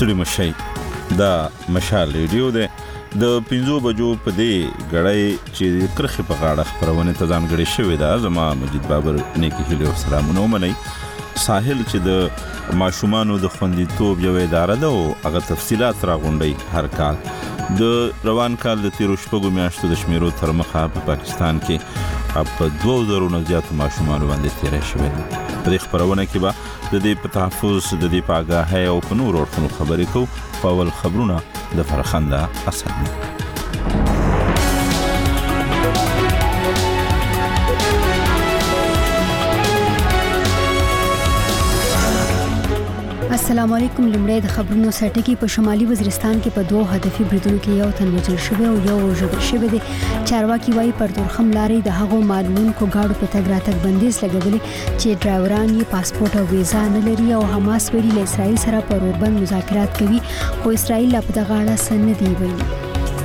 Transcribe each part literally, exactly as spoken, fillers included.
ستړي مشي دا مشال ریډیو ده د پنځو بجو په دې غړای چې کرخه په غاړه خبرونه ته ځانګړي شوې ده. زما مجید بابر نیکی هیله او سلامونه منئ. ساحل چې د ماشومانو د خوندیتوب یو اداره ده او هغه تفصيلات راغونډي هر کال د روان کال د تیرو شپږو میاشتو د شمیرو تر مخه په پاکستان کې په دوه زره نه زیات ماشومان باندې تیر شوي دي. په دې خبرونه کې به د دې په تحفظ د دې په آگاهۍ او په نورو اړخونو خبرې کوو. په اول خبرونه د فرخنده اسد. السلام علیکم. لمړی د خبرونو سرټکی په شمالي وزیرستان کې په دوه هدفي بریدونو کې یو تن وژل شوی او یو وژل شوی دی. چارواکي وايي پر تورخم لارې د هغو معلومونکو گاډو په تګ راتګ بندیز لګولې چې ډرایوران یې پاسپورت او ویزا نه لري او حماس ویلي له اسرائیل سره پر اوربند مذاکرات کوي خو اسرائیل لا په دغه اړه څه نه دی ویلي.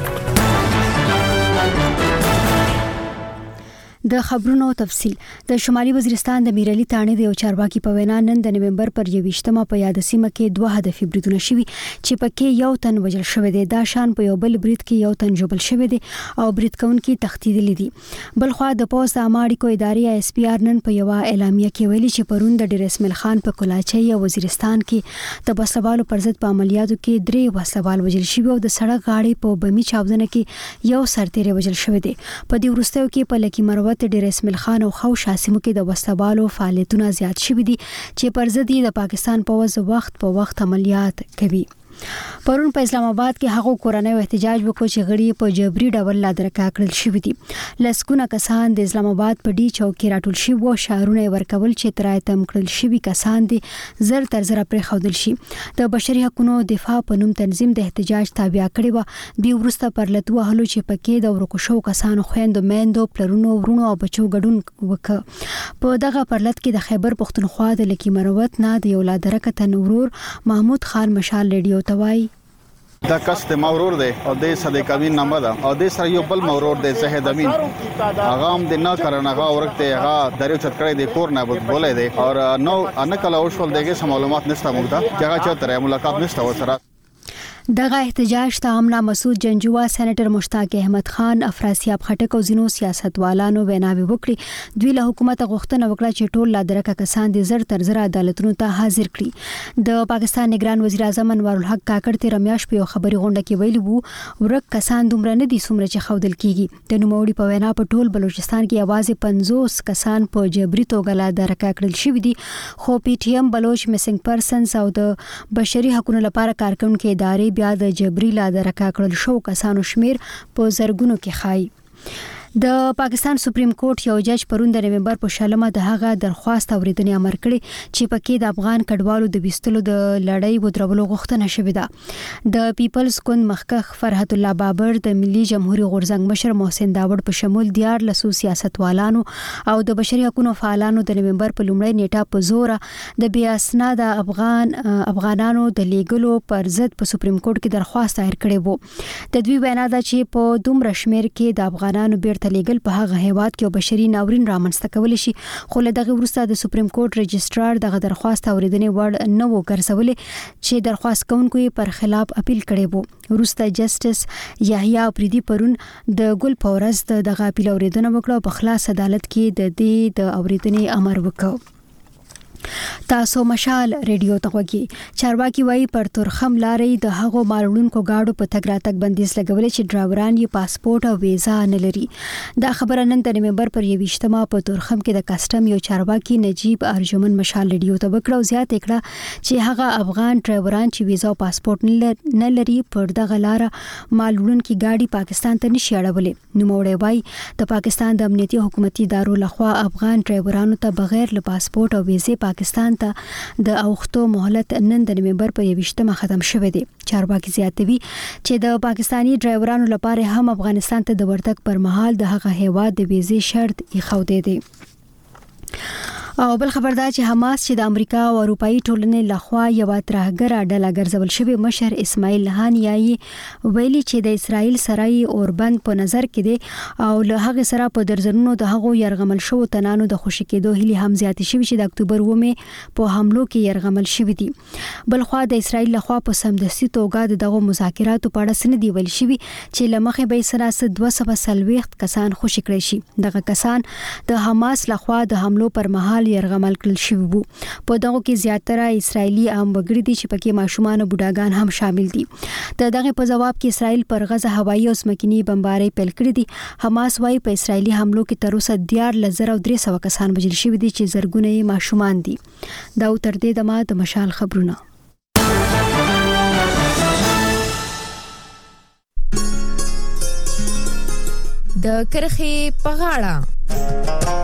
د خبرونو تفصیل. د شمالي وزیرستان د میرعلي تاڼې د یو چارواکي په وینا نن د نومبر پر یوویشتمه په یاد سیمه کې دوه هدفي بریدونه شوي چې پکې یو تن وژل شوی دی. دا شان په یو بل برید کې یو تن ژوبل شوی دی او برید کوونکي تښتیدلي دي. بل خو د پوز د عامه اړیکو ادارې اس پی آر نن په یو اعلامیه کې ویلي چې پرون د ډیر اسماعیل خان په کلاچي او وزیرستان کې د بسوالو پر ضد په عملیاتو کې درې وسوال وژل شوی او د سړک غاړې په بمی چاودنه کې یو سرتیری وژل شوی دی. په دې وروستیو کې په لکی مروت ډیر اسماعیل خان او خو شاسمو کې د وسوالو فعالیتونه زیات شوي دي چې پر ضد د پاکستان پوز وخت په وخت عملیات کوي. پرون په اسلام آباد کې هغه کورنۍ احتجاج وکړ چې غړي په جبري ډول لا درکا کړل شوی دي. لسکونه کسان د اسلام آباد په ډی چوک کې راټول شي وو شهرونه ورکول چې ترای تم کړل شوی کسان دي زر تر زر پرې خودل شي. د بشري حقوقو دفاع په نوم تنظیم د احتجاج تابع کړي و دی ورسته پر لټو هلو چې پکې د ورکو شو کسانو خويندو میندو پلرونو ورونو او بچو ګډون وک. په دغه پرلط کې د خیبر پښتونخوا د لکی مروت نه د یو لا درکته نورور محمود خان مشال ریډیو توای دا کس د مورور دی او د صدیق امین نامه ده او د سره یو بل مورور دی زهید امین هغه هم د نه کارن هغه ورکته هغه دریو چتکړې د کور نه بولې دی او نو ان کله اوښول دیګه سم معلومات نشته موږ ته چې هغه چتره ملاقات نشته وسره. دغه احتجاج ته امنا مسعود جنجوا سېنیټر مشتاق احمد خان افراسیاب خټک او زینو سیاستوالانو ویناوي وکړي. دوی له حکومت غوښتنه وکړه چې ټول لا درکه کسان د زر تر زر عدالتونو ته حاضر کړي. د پاکستان نگران وزیر اعظم انوار الحق کاکړ ته رمیاش په خبري غونډه کې ویلي وو ورک کسان دومره نه دي څومره چې خودل کیږي. د نوموړي په وینا په ټول بلوچستان کې یوازې پنځوس کسان په جبري توګه لا درکه کړل شوی دي خو پی ټی ایم بلوچ میسنګ پرسنز او د بشري حقوقو لپاره کارکونکو ادارې بیا د جبري لا درکا کړل شو کسانو شمیر په زرګونو کې خای. د پاکستان سپریم کورټ یو جج پرون د نومبر په شلمه د هغه درخواست اوریدنې امر کړی چې پکې د افغان کډوالو د بیستلو د لړۍ ودرولو غوښتنه شوې ده. د پیپلز ګوند مخکخ فرحت الله بابر د ملي جمهوریت غورځنګ مشر محسن داوود په شمول دیار لسو سیاستوالانو او د بشري حقوقو فعالانو د نومبر په لومړۍ نیټه په زور د بیا اسناد افغان افغانانو د لیګلو پر ضد په سپریم کورټ کې درخواست دایر کړی وو. د دوی وینا ده چې په دومره شمیر کې د افغانانو بیرته لیګل په هغه هیواد کې بشري ناورین رامنځته کول شي خو له دغه وروسته د سپریم کورټ رجسترار دغه درخواست اوریدنې وړ نه و ګرځولې چې درخواست کوونکو پر خلاف اپیل کړي وو. وروسته جسټس یحیی افریدي پرون د ګل پورز دغه اپیل اوریدنه وکړه په خلاص عدالت کې د دې د اوریدنې امر وکړ. تاسو مشال ریډیو ته وګورئ. چارواکي وايي پر تورخم لارې د هغو معلومونکو گاډو په تګ راتګ بندیز لګولې چې ډرایوران یې پاسپورت او ویزا نه لري. دا خبره نن د نومبر پر یوویشتمه په تورخم کې د کسټم یو چارواکي نجیب ارجمن مشال ریډیو ته وکړه او زیات کړه چې هغه افغان ډرایوران چې ویزا او پاسپورت نه لري پر دغه لار معلومونکو گاډي پاکستان ته نشي اړولې. نوموړی وايي د پاکستان د امنیتي حکومتي ادارو لخوا افغان ډرایورانو ته بغیر له پاسپورت او ویزې پاکستان ته د اوختو مهلت نن د نومبر په یوویشتمه ختم شوه دی. چارواکي زیاتوي چې د پاکستانی ډرایورانو لپاره هم افغانستان ته د ورتګ پر مهال د هغه هیواد د ویزې شرط ایښودل دي. او بل خبردار چې حماس چې د امریکا او اروپאי ټولنې لخوا یو ترهګر ډله ګرځول شوی مشر اسماعیل هانیایی ویلي چې د اسرائیل سرای اوربند په نظر کې دي او له هغه سره په درزنونو د هغو يرغمل شو تنانو د خوشی کېدو هلي هم زیات شوی چې د اکتوبر ومه په حملو کې يرغمل شوی دي. بل خو د اسرائیل لخوا په سمدستي توګه دغه مذاکراتو په اړه سند دی ویل شوی چې لمخه به سره س دوه سوه وسلويخت کسان خوشی کړی شي. دغه کسان د حماس لخوا د حملو پر مهال يرغمل کړل شوی وو. په دغه کې زیاتره اسرایلی عام وګړي دي چې پکې ماشومان او بوډاګان هم شامل دي. د دغه په جواب کې اسرائیل پر غزه هوایي او سمکني بمبارۍ پیل کړې دي. حماس وايي په اسرایلی حملو کې تر اوسه دیار لزر او درې سوه کسان وژل شوي دي چې زرګونه یې ماشومان دي. دا تر دې دمه د مشال خبرونه. د کرخې په غاړه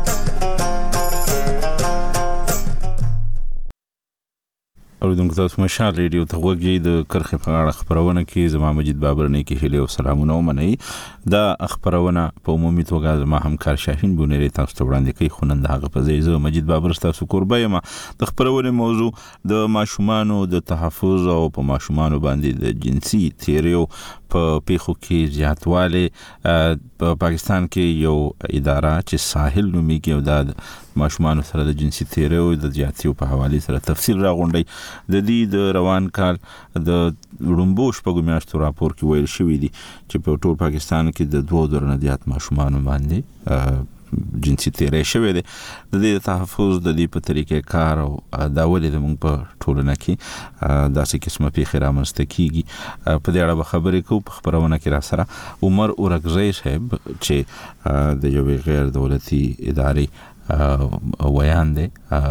اوریدونکو تاسو مشال ریډیو ته وګورئ. د کرخې په اړه خبرونه کې زما مجید بابر نه کې هلي او سلامونه ومنئ. دا خبرونه په عمومي توګه زما همکار شاهین بونری تاسو ته وړاندې کوي. خونند هغه په ځای زه مجید بابر تاسو قربه یم. د خبرونه موضوع د ماشومانو د تحفظ او په ماشومانو باندې د جنسي تیریو په پیخو کې زیاتواله. په پاکستان کې یو اداره چې ساحل نومیږي او د ماشومانو سره د جنسي تیریو د زیاتیو په حواله سره تفصیل راغونډي. د دې د روان کال د لومبو شپږو میاشتو راپور کې ویل شوی دی چې په ټول پاکستان کې د دوه زره نه زیات ماشومان باندې جنسي تیری شوی دی. د دې تحفظ د دې په طریقې کار او دا ولې د موږ په ټولنه کې داسې قسمه پیښې رامنځته کیږي په دې اړه خبرې کوو. په خبرونه کې را سره عمر اورګزی صاحب چې د یو غیر دولتي ادارې ویان دی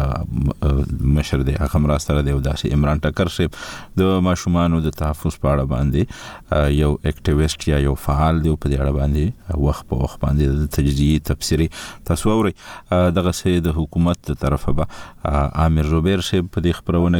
مشر دی هغه مرسته دی او داسې عمران ټکر صاحب د ماشومانو د تحفظ په اړه باندې یو اکټیویسټ یا یو فعال دی په دې اړه باندې وخت په وخت باندې د تجزیه تفسیری تاسو اورئ. دغه سه د حکومت تر طرفه به عامر زبیر صاحب په دې خبرونه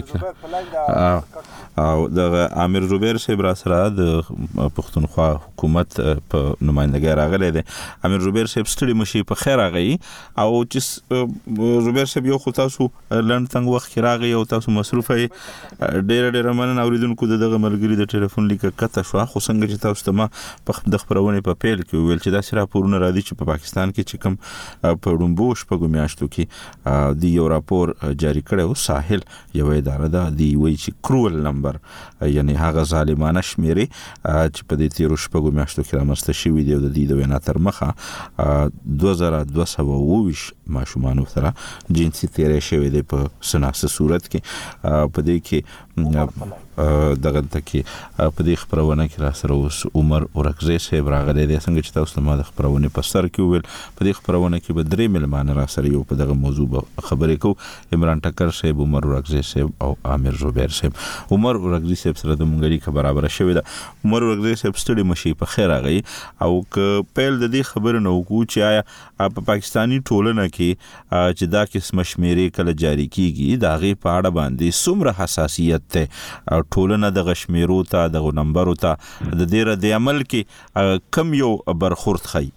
کې او د عامر زبیر صاحب را سره د پښتونخوا حکومت په نمائندګۍ راغلی دی. عامر زبیر صاحب ستړي مشي په خیر راغی او چې زبیر صاحب یو خو تاسو لند څنګه وخت کې راغی او تاسو مصروف یې ډېر ډېر مننه. اوریدونکو دغه ملګری د ټلیفون لیک کته شو خو څنګه چې تاسو ته ما په د خبرونه په پیل کې ویل چې دا سره راپورونه را دي چې په پاکستان کې چې کوم په لومبو شپږو میاشتو کې د یو راپور جاری کړو ساحل یو اداره ده دی وایي چې کرول نمبر یعنی هغه ظالمانه شمیرې چې په دې تیرو شپږو میاشتو کې رامنځته شوي دي او د دې د وینا تر مخه دوه زره دوه سوه اووه ماشومان سره جنسي تیری شوی دی په سناسه صورت کې. په دې کې دغه تکي په دې خبرونه کې را سره اوس عمر اورګزی صاحب راغلی دی. څنګه چې تاسو ما د خبرونه په سر کې ویل په دې خبرونه کې به درې ملمان را سره یو په دغه موضوع خبرې کو. عمران ټکر صاحب، عمر اورګزی صاحب او عامر زبیر صاحب. عمر اورګزی صاحب سره د مونږ اړیکه برابر شوې ده. عمر اورګزی صاحب ستړي مشي په خیر راغی او ک پیل د دې خبرو نو کو چې آیا په پاکستانی ټولنه کې چې دا قسم شمیرې کله جاری کیږي دا غي په اړه باندې څومره حساسیت ته ټولنه د غشمیرو ته د نمبرو ته د دې رد عمل کې کم یو برخورد خي.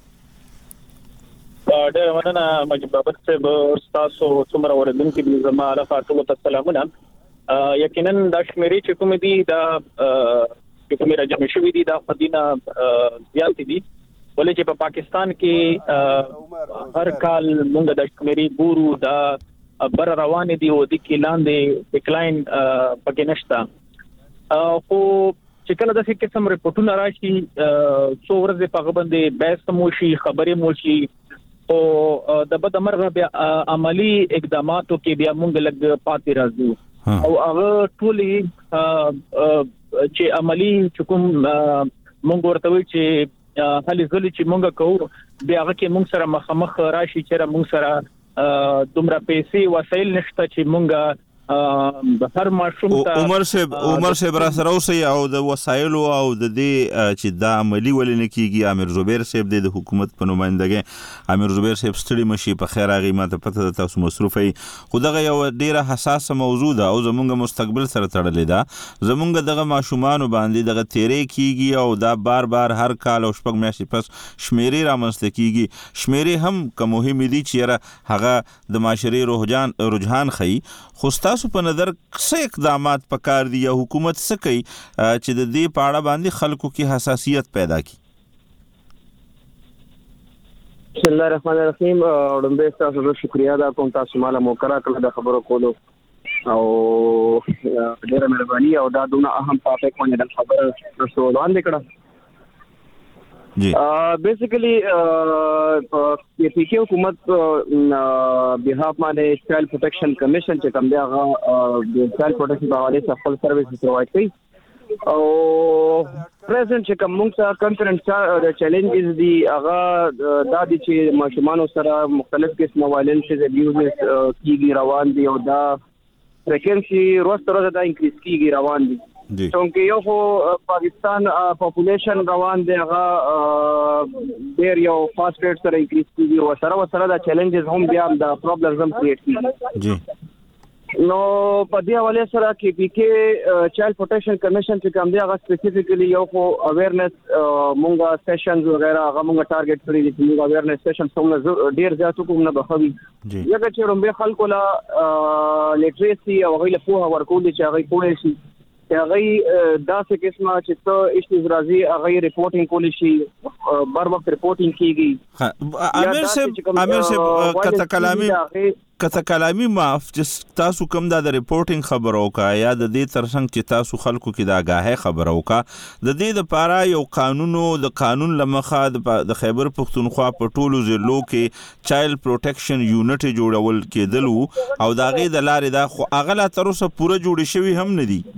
ډېر مننه مجید بابر صاحب تاسو څومره اوریدونکو دي زما علاقه ټول ته سلامونه. یقینا د شمیرې چې کوم دي دا چې کوم راځي شوې دي دا خدینه زیات دي ولې چې په پاکستان کې هر کال موږ د شمیرې ګورو دا بر روان دي او د کې لاندې ډیکلاین پکې نشته. خو چې کله د څه قسم ریپورتونه راشي څو ورځې په غوښبندې بحث مو شي خبرې مو شي او د بد مرغه بیا عملی اقداماتو کې بیا موږ لګ پاتې راځو او هغه ټولي چې عملی کوم موږ ورته وی چې هلي ځلې چې موږ کوو بیا هغه کې موږ سره مخامخ راشي چې موږ سره دومره پیسې وسایل نشته چې موږ هر ماشوم ته عمر صاحب عمر صاحب را سره اوسئ او د وسایلو او د دې چې دا عملی ولې نه کیږي امیر زبیر صاحب د حکومت په نمائندګۍ امیر زبیر صاحب ستړي مشي په خیر هغه ماته پته ده تاسو مصروفي خو دغه یو ډیره حساسه موضوع ده او زمونږ مستقبل سره تړلې ده زمونږ دغه ماشومان باندې دغه تیرې کیږي او دا بار بار هر کال او شپږ میاشتې پس شمیرې رامنځته کیږي شمیرې هم که مهمې دي چې هغه د معاشري رجحان رجحان ښیي خو ستاسو په نظر څه اقدامات پکار دي یا حکومت څه کوي چې د دې په اړه باندې خلکو کې حساسیت پیدا کړي؟ بسم الله الرحمن الرحیم. وړاندې تاسو ته شکریا ده کوم تاسو مال موکرا کړل د خبرو کولو او ډیره مهرباني او دا دونه اهم ټاپک باندې د خبره تاسو وړاندې کړه. جی بیسیکلی پی پی کے حکومت بهاف باندې چایلډ پروټیکشن کمیشن چې کوم دی هغه د چایلډ پروټیکشن په حواله سره خپل سرویس پرووایډ کوي او پریزنټ چې کوم موږ کنکرنٹ چیلنجز دي هغه دا دي چې ماشومان سره مختلف قسمه وایلنس ابیوز کیږي روان دي او دا فریکوئنسي روز تر روزه دا انکریز کیږي روان دي چونکه یو خو پاکستان پاپولیشن روان دی هغه ډیر یو فاست ریټ سره انکریز کیږي او سره سره دا چیلنجز هم بیا د پرابلمز هم کریټ کیږي. جی نو په دې حواله سره کې پی کې چایلډ پروټیکشن کمیشن چې کوم دی هغه سپیسیفیکلی یو خو اویرنس مونږه سیشنز وغیرہ هغه مونږه ټارګټ کړی دي چې مونږه اویرنس سیشن څومره ډیر زیات کوم نه بخوي یګه چې رومبه خلکو لا لیټریسي او غیله په ورکول چې هغه کوی شي هغه داسې قسمه چې څو ایشوز راځي هغه ریپورټینګ کولی شي بر وخت ریپورټینګ کیږي. امیر صاحب امیر صاحب کته کلامي کته کلامي معاف چې تاسو کوم دا د ریپورټینګ خبرو کا یا د دې ترڅنګ چې تاسو خلکو کې دا آگاهه خبرو کا د دې لپاره یو قانونو د قانون لمخه د خیبر پختونخوا په ټولو ضلعو کې چایلډ پروټیکشن یونټ جوړول کېدل او دا غي د لارې دا خو اغله تر اوسه پوره جوړ شوی هم نه دي.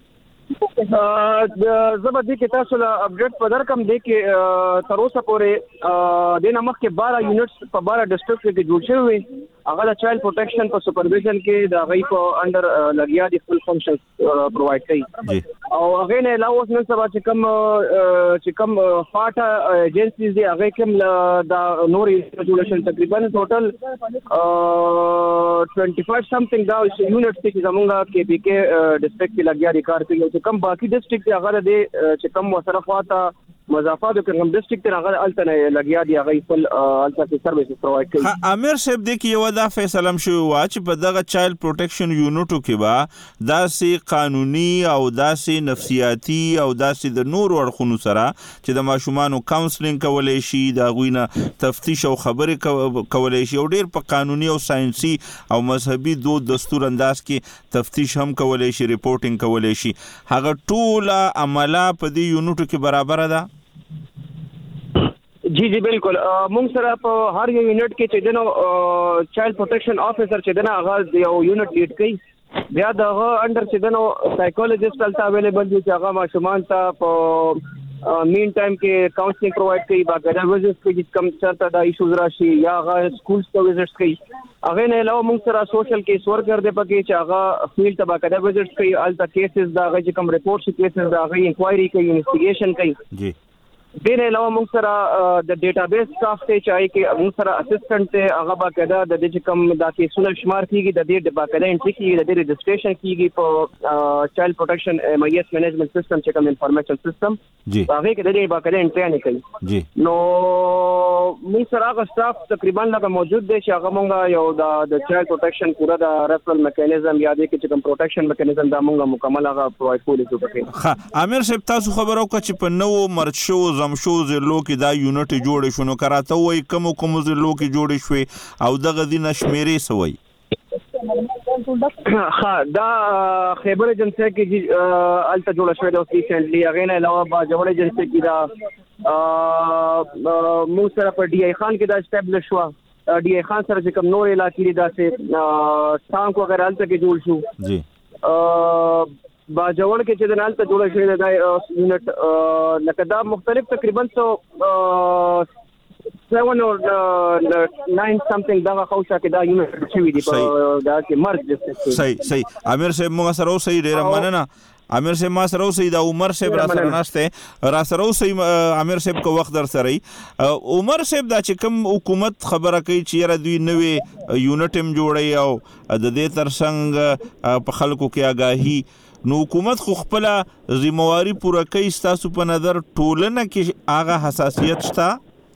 زبردي کې تاسو له اپډیټ په درکم دی کې تر اوسه پورې د نمخ کې بارہ یونټس په بارہ ډسټرکټ کې جوړ شوی هغه د چایلډ پروټیکشن په سپرویژن کې د غي په انډر لګیا دي خپل فنکشنز پرووایډ کوي او هغه نه علاوه نن سبا چې کوم چې کوم فاټا ایجنسیز دي هغه کوم د نور انسټیټیوشن تقریبا ټوټل پچیس سمثینګ دا یونټس چې زمونږه کې پی کې ډسټرکټ کې لګیا دي کار کوي چې کوم باقي ډسټرکټ هغه د چې کوم وسره فاټا مضافات کوم ډسټرکټ هغه الته لګیا دي هغه خپل الته سرویس پرووایډ کوي. امیر صاحب د کې یو دا فیصله شو چې په دغه چایلډ پروټیکشن یونټو کې با داسې قانوني او داسې نفسیاتی او داسې د نور ورخونو سره چې د ماشومانو کاونسلینګ کولای شي دا غوینه تفتیش او خبرې کولای شي او ډیر په قانوني او ساينسي او مذهبي دو دستور انداز کې تفتیش هم کولای شي ریپورټینګ کولای شي هغه ټول عمله په دې یونټو کې برابر ده. جی جی بالکل مونږ سره په هر یو یونټ کې چې دنو چایلډ پروټیکشن افیسر چې دنه هغه یو یونټ لیډ کوي بیا دغه انډر چې دنو سایکولوژیست تلته اویلیبل دي چې هغه ماشومان ته په مین ټایم کې کاونسلینګ پرووایډ کوي باقاعده وزټس کوي چې کوم چرته دا ایشوز راشي یا هغه سکولز ته وزټس کوي هغه نه علاوه مونږ سره سوشل کیس ورکر دی پکې چې هغه فیلډ ته باقاعده وزټس کوي الته کیسز دا هغه چې کوم ریپورټ شي کیسز دا هغه انکوایري کوي انویسټیګیشن کوي. جی دین علاوه موږ سره د ډیټابیس سټاف ته چای کې موږ سره اسسټنټ ته هغه باقاعده د دې کوم د کیسونو شمار کیږي د دې باقاعده انټری کیږي د دې رجسټریشن کیږي په چایلډ پروټیکشن ایم آی ایس مینجمنت سیستم چې کوم انفارمیشن سیستم جی هغه کې د دې باقاعده انټری نه کوي. جی نو موږ سره هغه سټاف تقریبا لکه موجود دی چې هغه موږ یو د چایلډ پروټیکشن پورا د ریفرل میکانیزم یا د چې کوم پروټیکشن میکانیزم دا موږ مکمل هغه پرووایډ کولی شو پکې. ها امیر صاحب تاسو خبرو کو چې په نو مرچ شو زم شو زلو کې دا یونټ جوړ شو نو کراته وای کوم کوم زلو کې جوړ شوی او دغه دینه شمیرې سوی. ها دا خیبر ایجنسی کې الته جوړ شوی د ریسنټلی هغه نه علاوه با جوړ ایجنسی کې دا مو سره په ډی آی خان کې دا اسټابلیش شو ډی آی خان سره چې کوم نور علاقې دا سه ټانک وغیرہ الته کې جوړ شو. جی با جوړ کې چې د نال ته جوړ شوی دا یونټ لکه دا مختلف تقریبا سو seven or uh, nine something دغه خوشا کې دا یونټ شوی دی په دا کې مرګ دي. صحیح صحیح امیر صاحب موږ سره اوسئ ډېره مننه. امیر صاحب ما سره اوسئ دا عمر صاحب را سره ناشته را سره اوسئ امیر صاحب کو وخت در سره عمر صاحب دا چې کوم حکومت خبره کوي چې را دوی نوې یونټ هم جوړي او د دې ترڅنګ په خلکو کې آگاهي نو حکومت خو خپل ذمہواری پوره کوي. تاسو په نظر ټولنه کې هغه حساسیت شته؟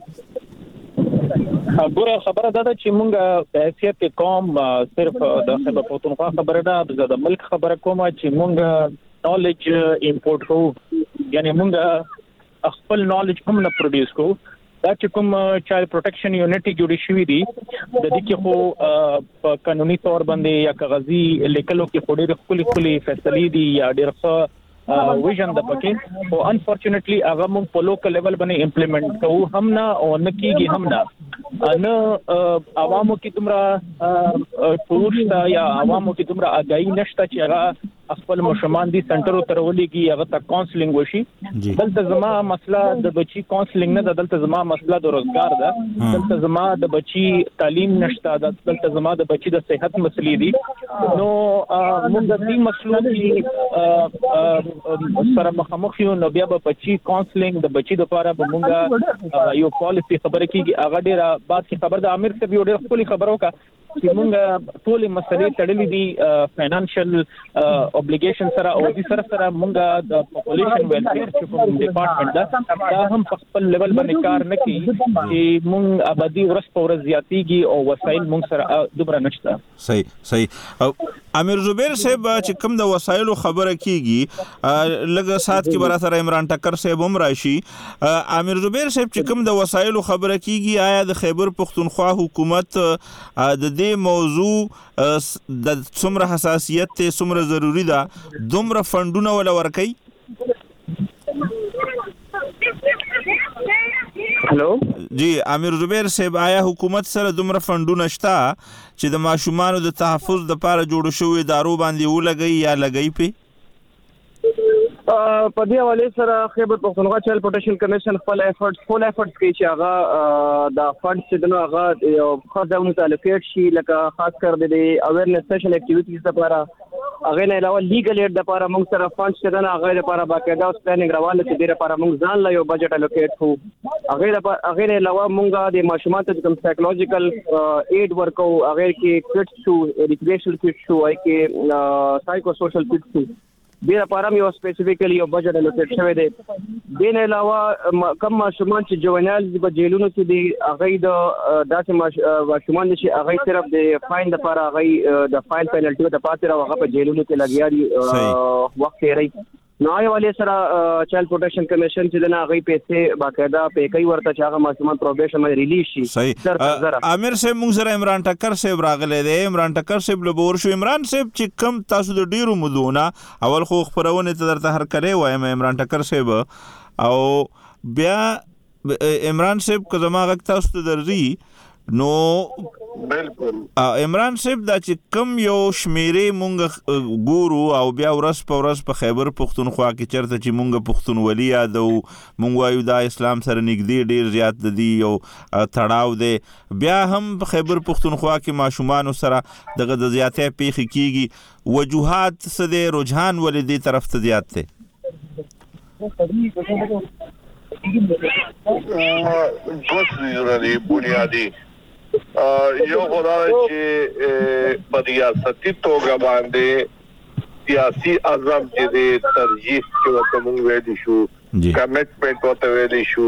خبره خبره ده چې مونږ په حیثیت کې قوم صرف د خیبر پختونخوا خبره ده د ملک خبره کومه چې مونږ نالج امپورټ کوو یعنی مونږ خپل نالج هم نه پروډوس کوو. دا چې کوم چایلډ پروټیکشن یونټ جوړی شوی دی د دې کې خو په قانوني تور باندې یا کاغذي لیکلو کې خو ډېر خپل خپل فیصلې دي یا ډېر ښه ویژن د پکې او انفورچونټلی هغه موږ په لوکل لیول باندې امپلیمنٹ کوو هم نه او نه کیږي هم نه نه عوامو کې تمرا پروشتا یا عوامو کې تمرا آگاهی نشته چې هغه خپل مشمان دي سنټرو تر ولېږي هغه ته کاونسلینګ وشي. دلته زما مسله د بچي کاونسلینګ نه ده، دلته زما مسله د روزګار ده، دلته زما د بچي تعلیم نشته، دلته زما د بچي د صحت مسلې دي. نو موږ د دې مسلو کې سره مخامخ یو نو بیا به بچي کاونسلینګ د بچي د لپاره به موږ یو پالیسی خبره کیږي. هغه ډیره بعد کې خبر د امیر صاحب یو ډیر خپل خبرو کا چې موږ ټول مسلې تړلې دي فینانشل اوبلیګیشن سره او د سره سره موږ د پاپولیشن ویلفیر چې کوم ډپارټمنټ ده دا هم په خپل لیول باندې کار نه کوي چې موږ آبادی ورځ په ورځ زیاتیږي او وسایل موږ سره دومره نشته. صحیح صحیح. امیر زبیر صاحب چې کوم د وسایلو خبره کیږي لږه سات کې برا سره عمران ټکر صاحب هم راشي. امیر زبیر صاحب چې کوم د وسایلو خبره کیږي آیا د خیبر پختونخوا حکومت د دې موضوع د څومره حساسیت ته څومره ضروری ده دومره فندونه ولا ورکي؟ هلو جی امیر زبیر صاحب آیا حکومت سره دومره فندونه شته چې د ماشومانو د تحفظ د لپاره جوړ شوی ادارو باندې ولګي یا لګي په په دې حواله سره خیبر پختونخوا چایلډ پروټیکشن کمیشن خپل افورټس فول افورټس کوي چې هغه د فند چې دنو هغه یو خاصه متعلقات شي لکه خاص کر د اویرنس سیشن اکټیویټیز لپاره هغه نه علاوه لیګل ایډ لپاره موږ سره فند چې دنو هغه لپاره باقاعده پلانینګ روانه چې ډیره لپاره موږ ځان لا یو بجټ الوکیټ کوو. هغه لپاره هغه نه علاوه موږ د ماشومان ته کوم سایکولوژیکل ایډ ورکو هغه کې کټس شو ایډوکیشنل کټس شو هغه کې سایکو سوشل کټس شو دې لپاره یو سپیسیفیکلی یو بجټ الوکیټ شوی دی. دې نه علاوه کم ماشومان چې جوینال په جیلونو کې دي هغه د داسې ماشومان چې هغه صرف د فاین لپاره هغه د فاین پینلټي د پاتې راو هغه په جیلونو کې لګیا دي وخت یې راي نو یې ولې سره چایلډ پروټیکشن کمیشن چې دنا هغه پیسې باقاعده په کوي ورته چې هغه ماشومان پروبیشن باندې ریلیز شي. صحیح. امیر صاحب موږ سره عمران ټکر صاحب راغلی دی. عمران ټکر صاحب له بور شو. عمران صاحب چې کم تاسو د ډیرو مودونه اول خو خبرونه ته درته هر کړی وایم عمران ټکر صاحب او بیا عمران صاحب که زما غږ تاسو ته درځي نو بالکل عمران صاحب دا چې کم یو شمیرې مونږ ګورو او بیا ورځ په ورځ په خیبر پختونخوا کې چرته چې مونږ پښتونولي یادو مونږ وایو دا اسلام سره نږدې ډیر زیات دی او تړاو دی بیا هم په خیبر پختونخوا کې ماشومان سره دغه د زیاتې پیښې کیږي وجوهات څه دي رجحان ولې دې طرف ته زیات دی؟ دوست دی بنیادی یو خدای چې په ریاستي توګه باندې سیاسي اعظم چې د ترجیح کې وته مونږ ویل شو کمټمنټ وته ویل شو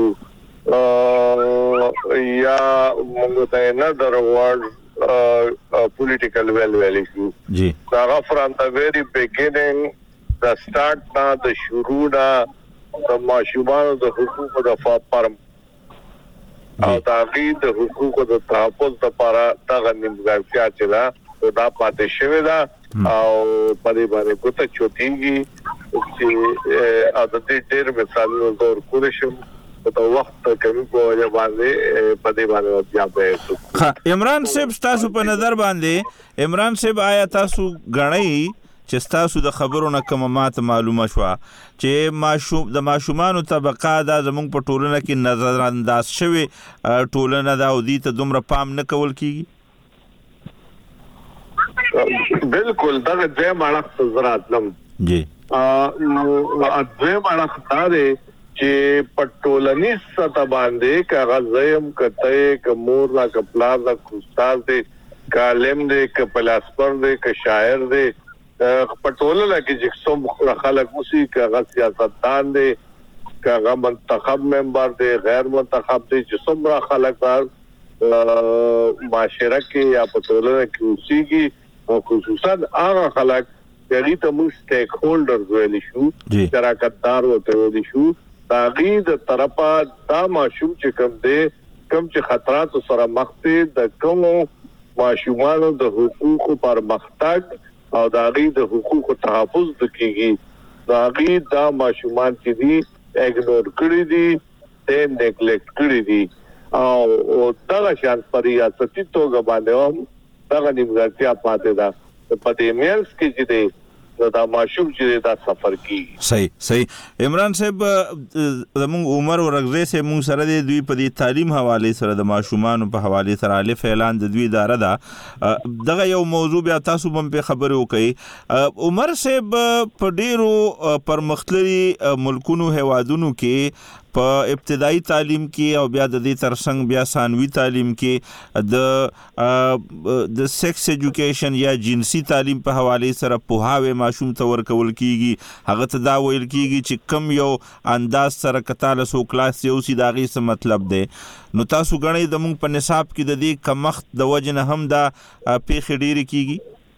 یا مونږ ته نه درو پولیټیکل ویل ویل شو جی هغه فرام د ویری بیګیننګ د سٹارټ نه د شروع نه د ماشومانو د حقوقو د فارم او تاغي د حقوقو د تحفظ لپاره دغه نیمګړتیا چې دا دا پاتې شوی دا او په دې باندې کوته چوتيږي چې او د دې ډېر مثالونو زور کول شي په وخت کې په وجه باندې په دې باندې بیا به عمران صاحب تاسو په نظر باندې عمران صاحب آیا تاسو غړی چې تاسو د خبرو نه کوم ماته معلومه شو چې ماشوم د ماشومانو طبقه دا زموږ په ټولنه کې نظر انداز شوی ټولنه دا او دې ته دومره پام نه کول کیږي. بالکل دا د ماړه زراعت لم جی نو د ماړه خدای چې پټولنی ستا باندې کاغذیم کته کمور لا کپلار لا استاد دې کالم دې ک پلاسپر دې ک شاعر دې پټوله لکه چې څوم خلک موسی کاغذ سیاستدان دې کاغه منتخب ممبر دې غیر منتخب دې چې څومره خلک معاشره کې یا پټوله کې اوسېږي او خصوصا هغه خلک چې ته موږ سټیک هولډرز ویل شو شراکتدار وته ویل شو تاغي د طرفه دا ماشوم چې کوم دی کوم چې خطرات سره مخ دي د کوم ماشومانو د حقوقو پر مختګ او داغي د حقوقو تحفظ دکېږي داغي دا ماشومان چې دي اګنور کړی دي ته نیګلیکټ کړی دي او دا شان پر ریاستي توګه باندې هم دا نیمګړتیا پاتې ده په دې میلز کې چې دی دا ماشوم چې دا سفر کی صحیح صحیح عمران صاحب زموږ عمر ورغزه سه موږ سره د دوی په دې تعلیم حواله سره د ماشومان په حواله سره الف اعلان د دوی اداره ده دغه یو موضوع بیا تاسو هم په خبرو کوي. عمر صاحب په ډیرو پرمختللي ملکونو هوادونو کې په ابتدایي تعلیم کې او بیا د دې ترڅنګ بیا ثانوي تعلیم کې د د سیکس ایجوکیشن یا جنسي تعلیم په حواله سره پوهاوی ماشوم ته ورکول کیږي هغه ته دا ویل کیږي چې کم یو انداز سره کتاله سو کلاس یو سي داغي څه مطلب دی. نو تاسو غنئ د موږ په نصاب کې د دې کمخت د وجنه هم دا پیښ ډیری کیږي.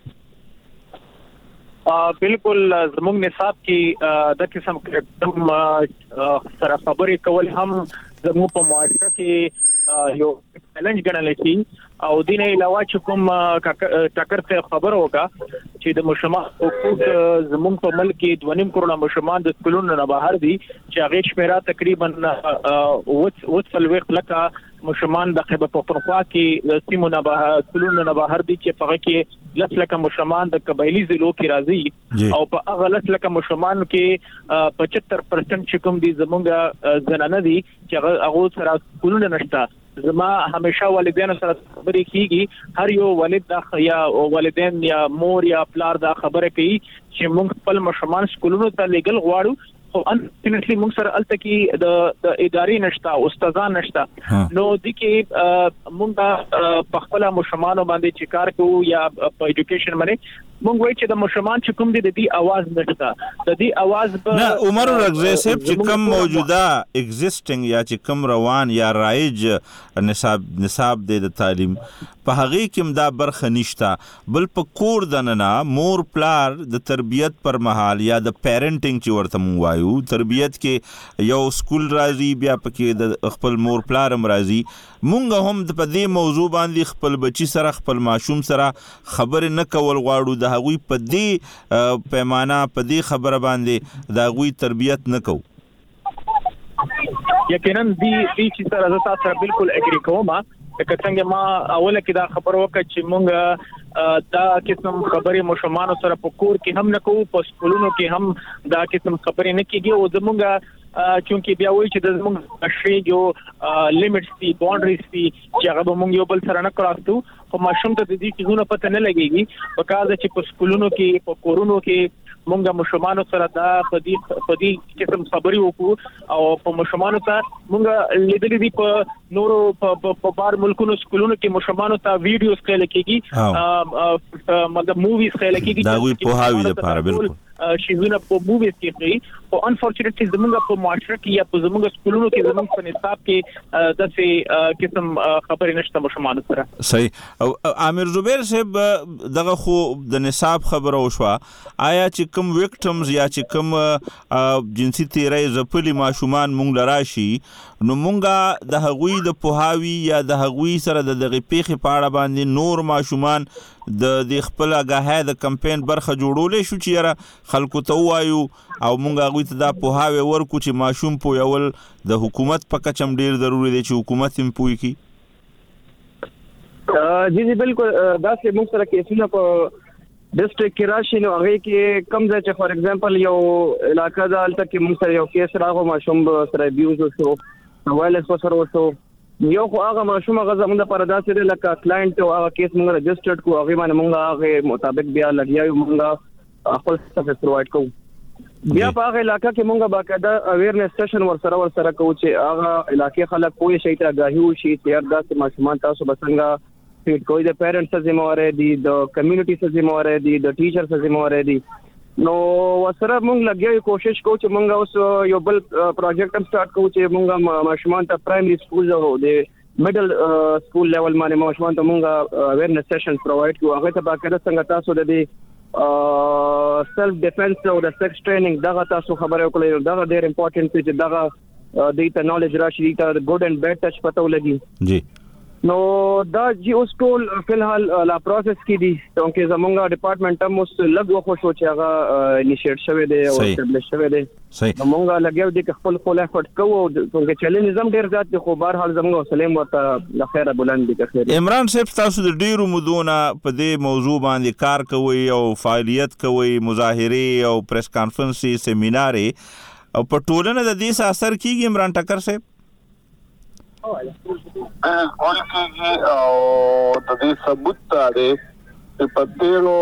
بالکل زموږ نصاب کې د قسم کوم سره خبرې کول هم زموږ په معاشره کې یو چیلنج ګڼل شي او د نه علاوه چې کوم ټاکر ته خبر وکا چې د مشمع حقوق زموږ په ملک کې دوه نیم کروڑه مشمان د سکولونو نه بهر دي چې هغه شمیره تقریبا وڅ وخت لکه مشمان د خیبر پختونخوا کې سیمو نه بهر سکولونو نه بهر دي چې هغه کې لس لکه مشمان د قبایلی ضلعو کې راځي او په هغه لس لکه مشمان کې پچهتر پرسنټ چې کوم دي زموږ زنانه دي چې هغه سره سکولونه نشته. زما همیشه والدین سره خبرې کیږي هر یو والد دا یا والدین یا مور یا پلار دا خبره کوي چې موږ خپل مشمان سکولونو ته لګل غواړو خو انفینټلی موږ سره الته کې د د ادارې نشته استادان نشته نو د کې موږ په خپل مشمانو باندې چې کار کوو یا په ایجوکیشن باندې موږ وایو چې د مشمان چې کوم دي د دې आवाज نشته د دې आवाज په نه عمر رغزه صاحب چې کوم موجوده ایگزیسټینګ یا چې کوم روان یا رایج نصاب نصاب د تعلیم په هغه کې دا برخه نشته بل په کور دننه مور پلار د تربیت پر مهال یا د پیرنټینګ چې ورته مو وایو تربیت کې یو سکول راځي بیا پکې د خپل مور پلار هم راځي مونږ هم په دې موضوع باندې خپل بچی سره خپل ماشوم سره خبر نه کول غواړو د هغوی په دې پیمانه په دې خبره باندې د هغوی تربیت نه کوو. یقینا دی دی چې سره زه تاسو سره بالکل اګری کوم که څنګه ما اوله کې دا خبر وکړ چې مونږ دا قسم خبرې مشمانو سره په کور کې هم نه کوو په سکولونو کې هم دا قسم خبرې نه کیږي او زمونږ چونکی بیا وایي چې د زمونږ شی یو لیمټس دي باونډریز دي چې هغه به مونږ یو بل سره نه کراستو خو ماشوم ته د دې چیزونو پته نه لګيږي په کار چې په سکولونو کې په کورونو کې مونږه مشمانو سره دا په دې په دې قسم خبرې وکړو او په مشمانو ته مونږ لیدلې دي په نورو په بار ملکونو سکولونو کې مشمانو ته ویډیوز خېل کېږي مطلب موویز خېل کېږي دا وی په هاوی لپاره بالکل شیزونه په موویز کې کوي او انفورچونټلی زمونږ په معاشره کې یا په زمونږ سکولونو کې زمونږ په نصاب کې داسې قسم خبرې نشته مشمانو سره. صحیح او عامر زبیر صاحب دغه خو د نصاب خبره وشوه آیا چې کوم وکټمز یا چې کوم جنسي تیرای زپلی ماشومان مونږ لراشي نو مونږه د هغوی د پوهاوی یا د هغوی سره د دغه پیښې په اړه باندې نور ماشومان د د خپل آگاهی د کمپاین برخه جوړولې شو چې یاره خلکو ته وایو او مونږ هغوی ته دا پوهاوی ورکو چې ماشوم پوهول د حکومت په کچم ډیر ضروری دی چې حکومت هم پوهی کی. جی جی بالکل دا چې موږ سره کیسونه په ډیسټریکټ کې راشي نو هغه کې کم ځای چې فار ایگزامپل یو علاقہ د الته کې موږ سره یو کیس راغو ماشوم سره ابیوز وشو وایلنس سره وشو یو خو هغه ماشوم هغه زموږ لپاره داسې دی لکه کلاینټ او هغه کیس موږ رجسټرډ کو هغه باندې موږ هغه مطابق بیا لګیاو موږ خپل سروس پرووایډ کوو بیا په هغه علاقہ کې موږ باقاعده اویرنس سیشن ور سره ور سره کوو چې هغه علاقې خلک کوی شي ته غاهي وشي چې هر داسې ماشومان تاسو بسنګا فیډ کوی د پیرنټس ذمہوار دي د کمیونټي ذمہوار دي د ټیچر ذمہوار دي نو وسره موږ لګیاو کوشش کوو چې موږ اوس یو بل پروجیکټ هم سٹارټ کوو چې موږ ماشومان ته پرایمري سکول او د میډل سکول لیول باندې ماشومان ته موږ اویرنس سیشن پرووایډ کوو هغه ته باقاعده څنګه تاسو د دې سیلف ډیفنس او د سیکس ټریننګ دغه تاسو خبره وکړئ دغه ډېر امپورټنت چې دغه د ته نالج راشي د ګډ اینڈ بیډ ټچ پته ولګي جی نو دا جی اوس ټول فلحال لا پروسس کې دي چې زمونږه ډپارټمنټ هم اوس لږ وخت شو چې هغه انیشیټ شوی دی او اسټابلیش شوی دی زمونږه لګیاو دي خپل خپل افورت کوو چې چیلنج زم ډیر زیات دي خو بهر حال زمونږه سلیم ورته د خیره بلند دي خیر عمران صاحب تاسو د ډیرو مودونه په دې موضوع باندې کار کوي او فعالیت کوي مظاهره او پریس کانفرنس سیمینار او په ټولنه د دې اثر کیږي عمران ټکر صاحب بالکل کېږي او د دې ثبوت دی چې په تیرو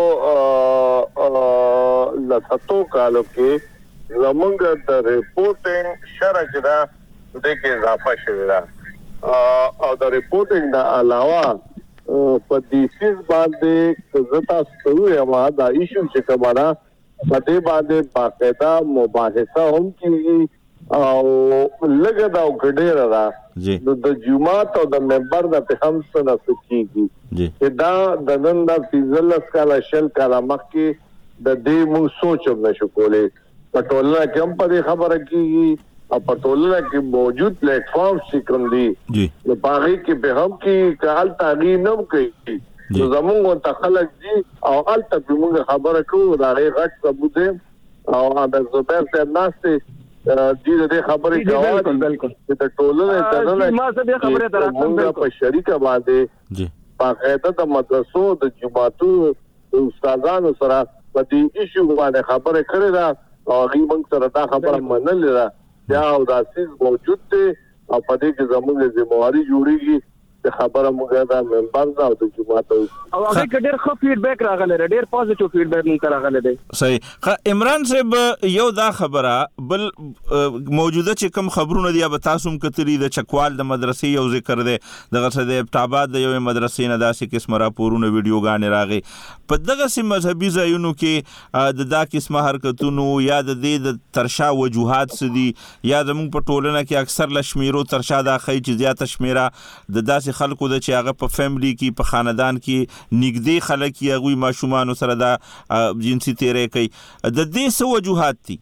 لساتو کالو کې زمونږ د ریپورټینګ شرح چې دا د کې اضافه شوې ده او د ریپورټینګ نه علاوه په دې سیس باندې زتا ستوري ما دا ایشو چې کومه په دې باندې باقاعده مباحثه هم کېږي او لګه دا وګډه را جی د جمعات او د منبر د په هم سره سکیږي جی دا د نن د فیزل اسکالا شل کاله مخکې د دې مو سوچ نشو کولای په ټولنه کې هم په خبره کیږي او په ټولنه کې موجود پلیټ فارم چې کوم دي جی نو پاره کې به هم کې کال تغییر نه کوي زموږ ته خلک دي او الته به موږ خبره کوو دا غټ ثبوت او د زبیر صاحب ناشته دې دې خبرې جواب بالکل د ټولنې ترنه ما څه به خبره درته په شریکه باندې جی باقاعده د مدرسو د جماعتو استادانو سره په دې ایشو باندې خبره کړې ده او هغه موږ سره دا خبره منل ده یا او د اساس موجود دي او په دې کې زموږ ذمہواری جوړیږي د خبره موږ دا منبر دا او د جماعت او هغه ډېر ښه فیډبیک راغلی ډېر پوزټیو فیډبیک موږ راغلی دی صحیح عمران صاحب یو دا خبره بل موجوده چې کوم خبرونه دي به تاسو هم کتري د چکوال د مدرسې یو ذکر دی دغه څه د ابتاباد د یو مدرسې نه داسې قسمه راپورونه ویډیوګانې راغی په دغه سي مذهبي ځایونو کې د دا قسمه حرکتونو یا د دې د ترشا وجوهات سدي یا زموږ په ټولنه کې اکثر لشمیرو ترشا دا خی چې زیاته شمیره د داسې خلکو د چې هغه په فیملی کې په خاندان کې نږدې خلک یې هغوی ماشومانو سره دا جنسي تیری کوي د دې څه وجوهات دي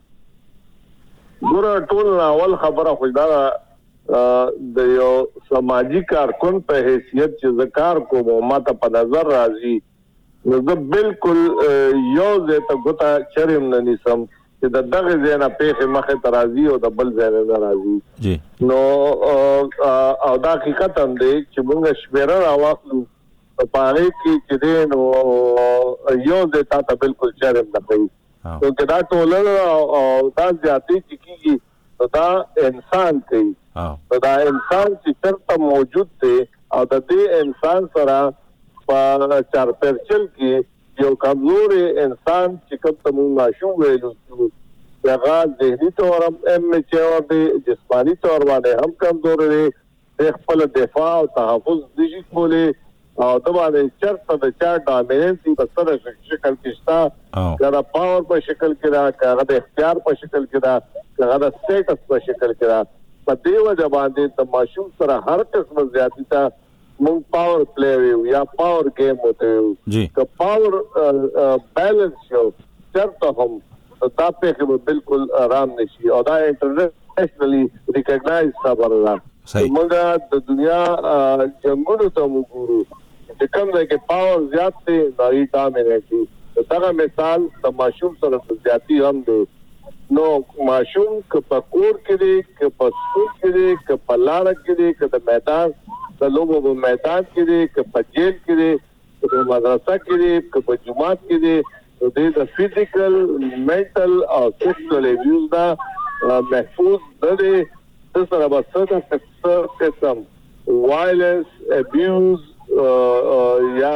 ګوره ټول اول خبره خو دا د یو سماجی کارکون په حیثیت چې ذکر کوم ما ته په نظر راځي نو زه بالکل یو ځای ته ګوته چریم نه نیسم چې د دغه ځای نه پیښې مخې ته راځي او د بل ځای نه راځي نو او دا حقیقت هم دی چې موږ شمیره راواخلو په هغې کې چې دی نو یو ځای تا ته بالکل چریم نه کوي نو که دا ټولنه او دا زیاتې چې کېږي نو دا انسان کوي نو دا انسان چې چېرته موجود دی او د دې انسان سره په چارپیرچل کې یو کمزوري انسان چې کوم ته موږ ماشوم ویلو چې هغه ذهني طور هم امچور دی جسماني طور باندې هم کمزوري دی د خپل دفاع او تحفظ نشي کولی او دا باندې چرته د چا ډامیننسي په سره شکل کې شته که د پاور په شکل کې ده که هغه د اختیار په شکل کې ده که هغه د سټیټس په شکل کې ده په دې وجه باندې د ماشوم سره هر قسمه زیاتي ته مونږ پاور پلی ویو یا پاور گیم ہوتے ویو که پاور بیلنس شو چرته هم دا پیښې به بالکل آرام نشي او دا انټرنیشنلی ریکګنایز خبره ده موږ د دنیا جنګونو ته وګورو چې کوم ځای کې پاور زیات دی نو یې ډامینیټ دی دغه مثال د ماشوم سره زیاتی هم دی نو ماشوم که په کور کې دی که په سکول کې دی که په لاره کې دی که د میدان د لوبو په میدان کې دی که په جیل کې دی په مدرسه کې دي که په جماعت کې دي نو د فزیکل منټل او سیکسوال ابیوز دا محفوظ نه دي د سره بس څه قسم وایلنس ابیوز یا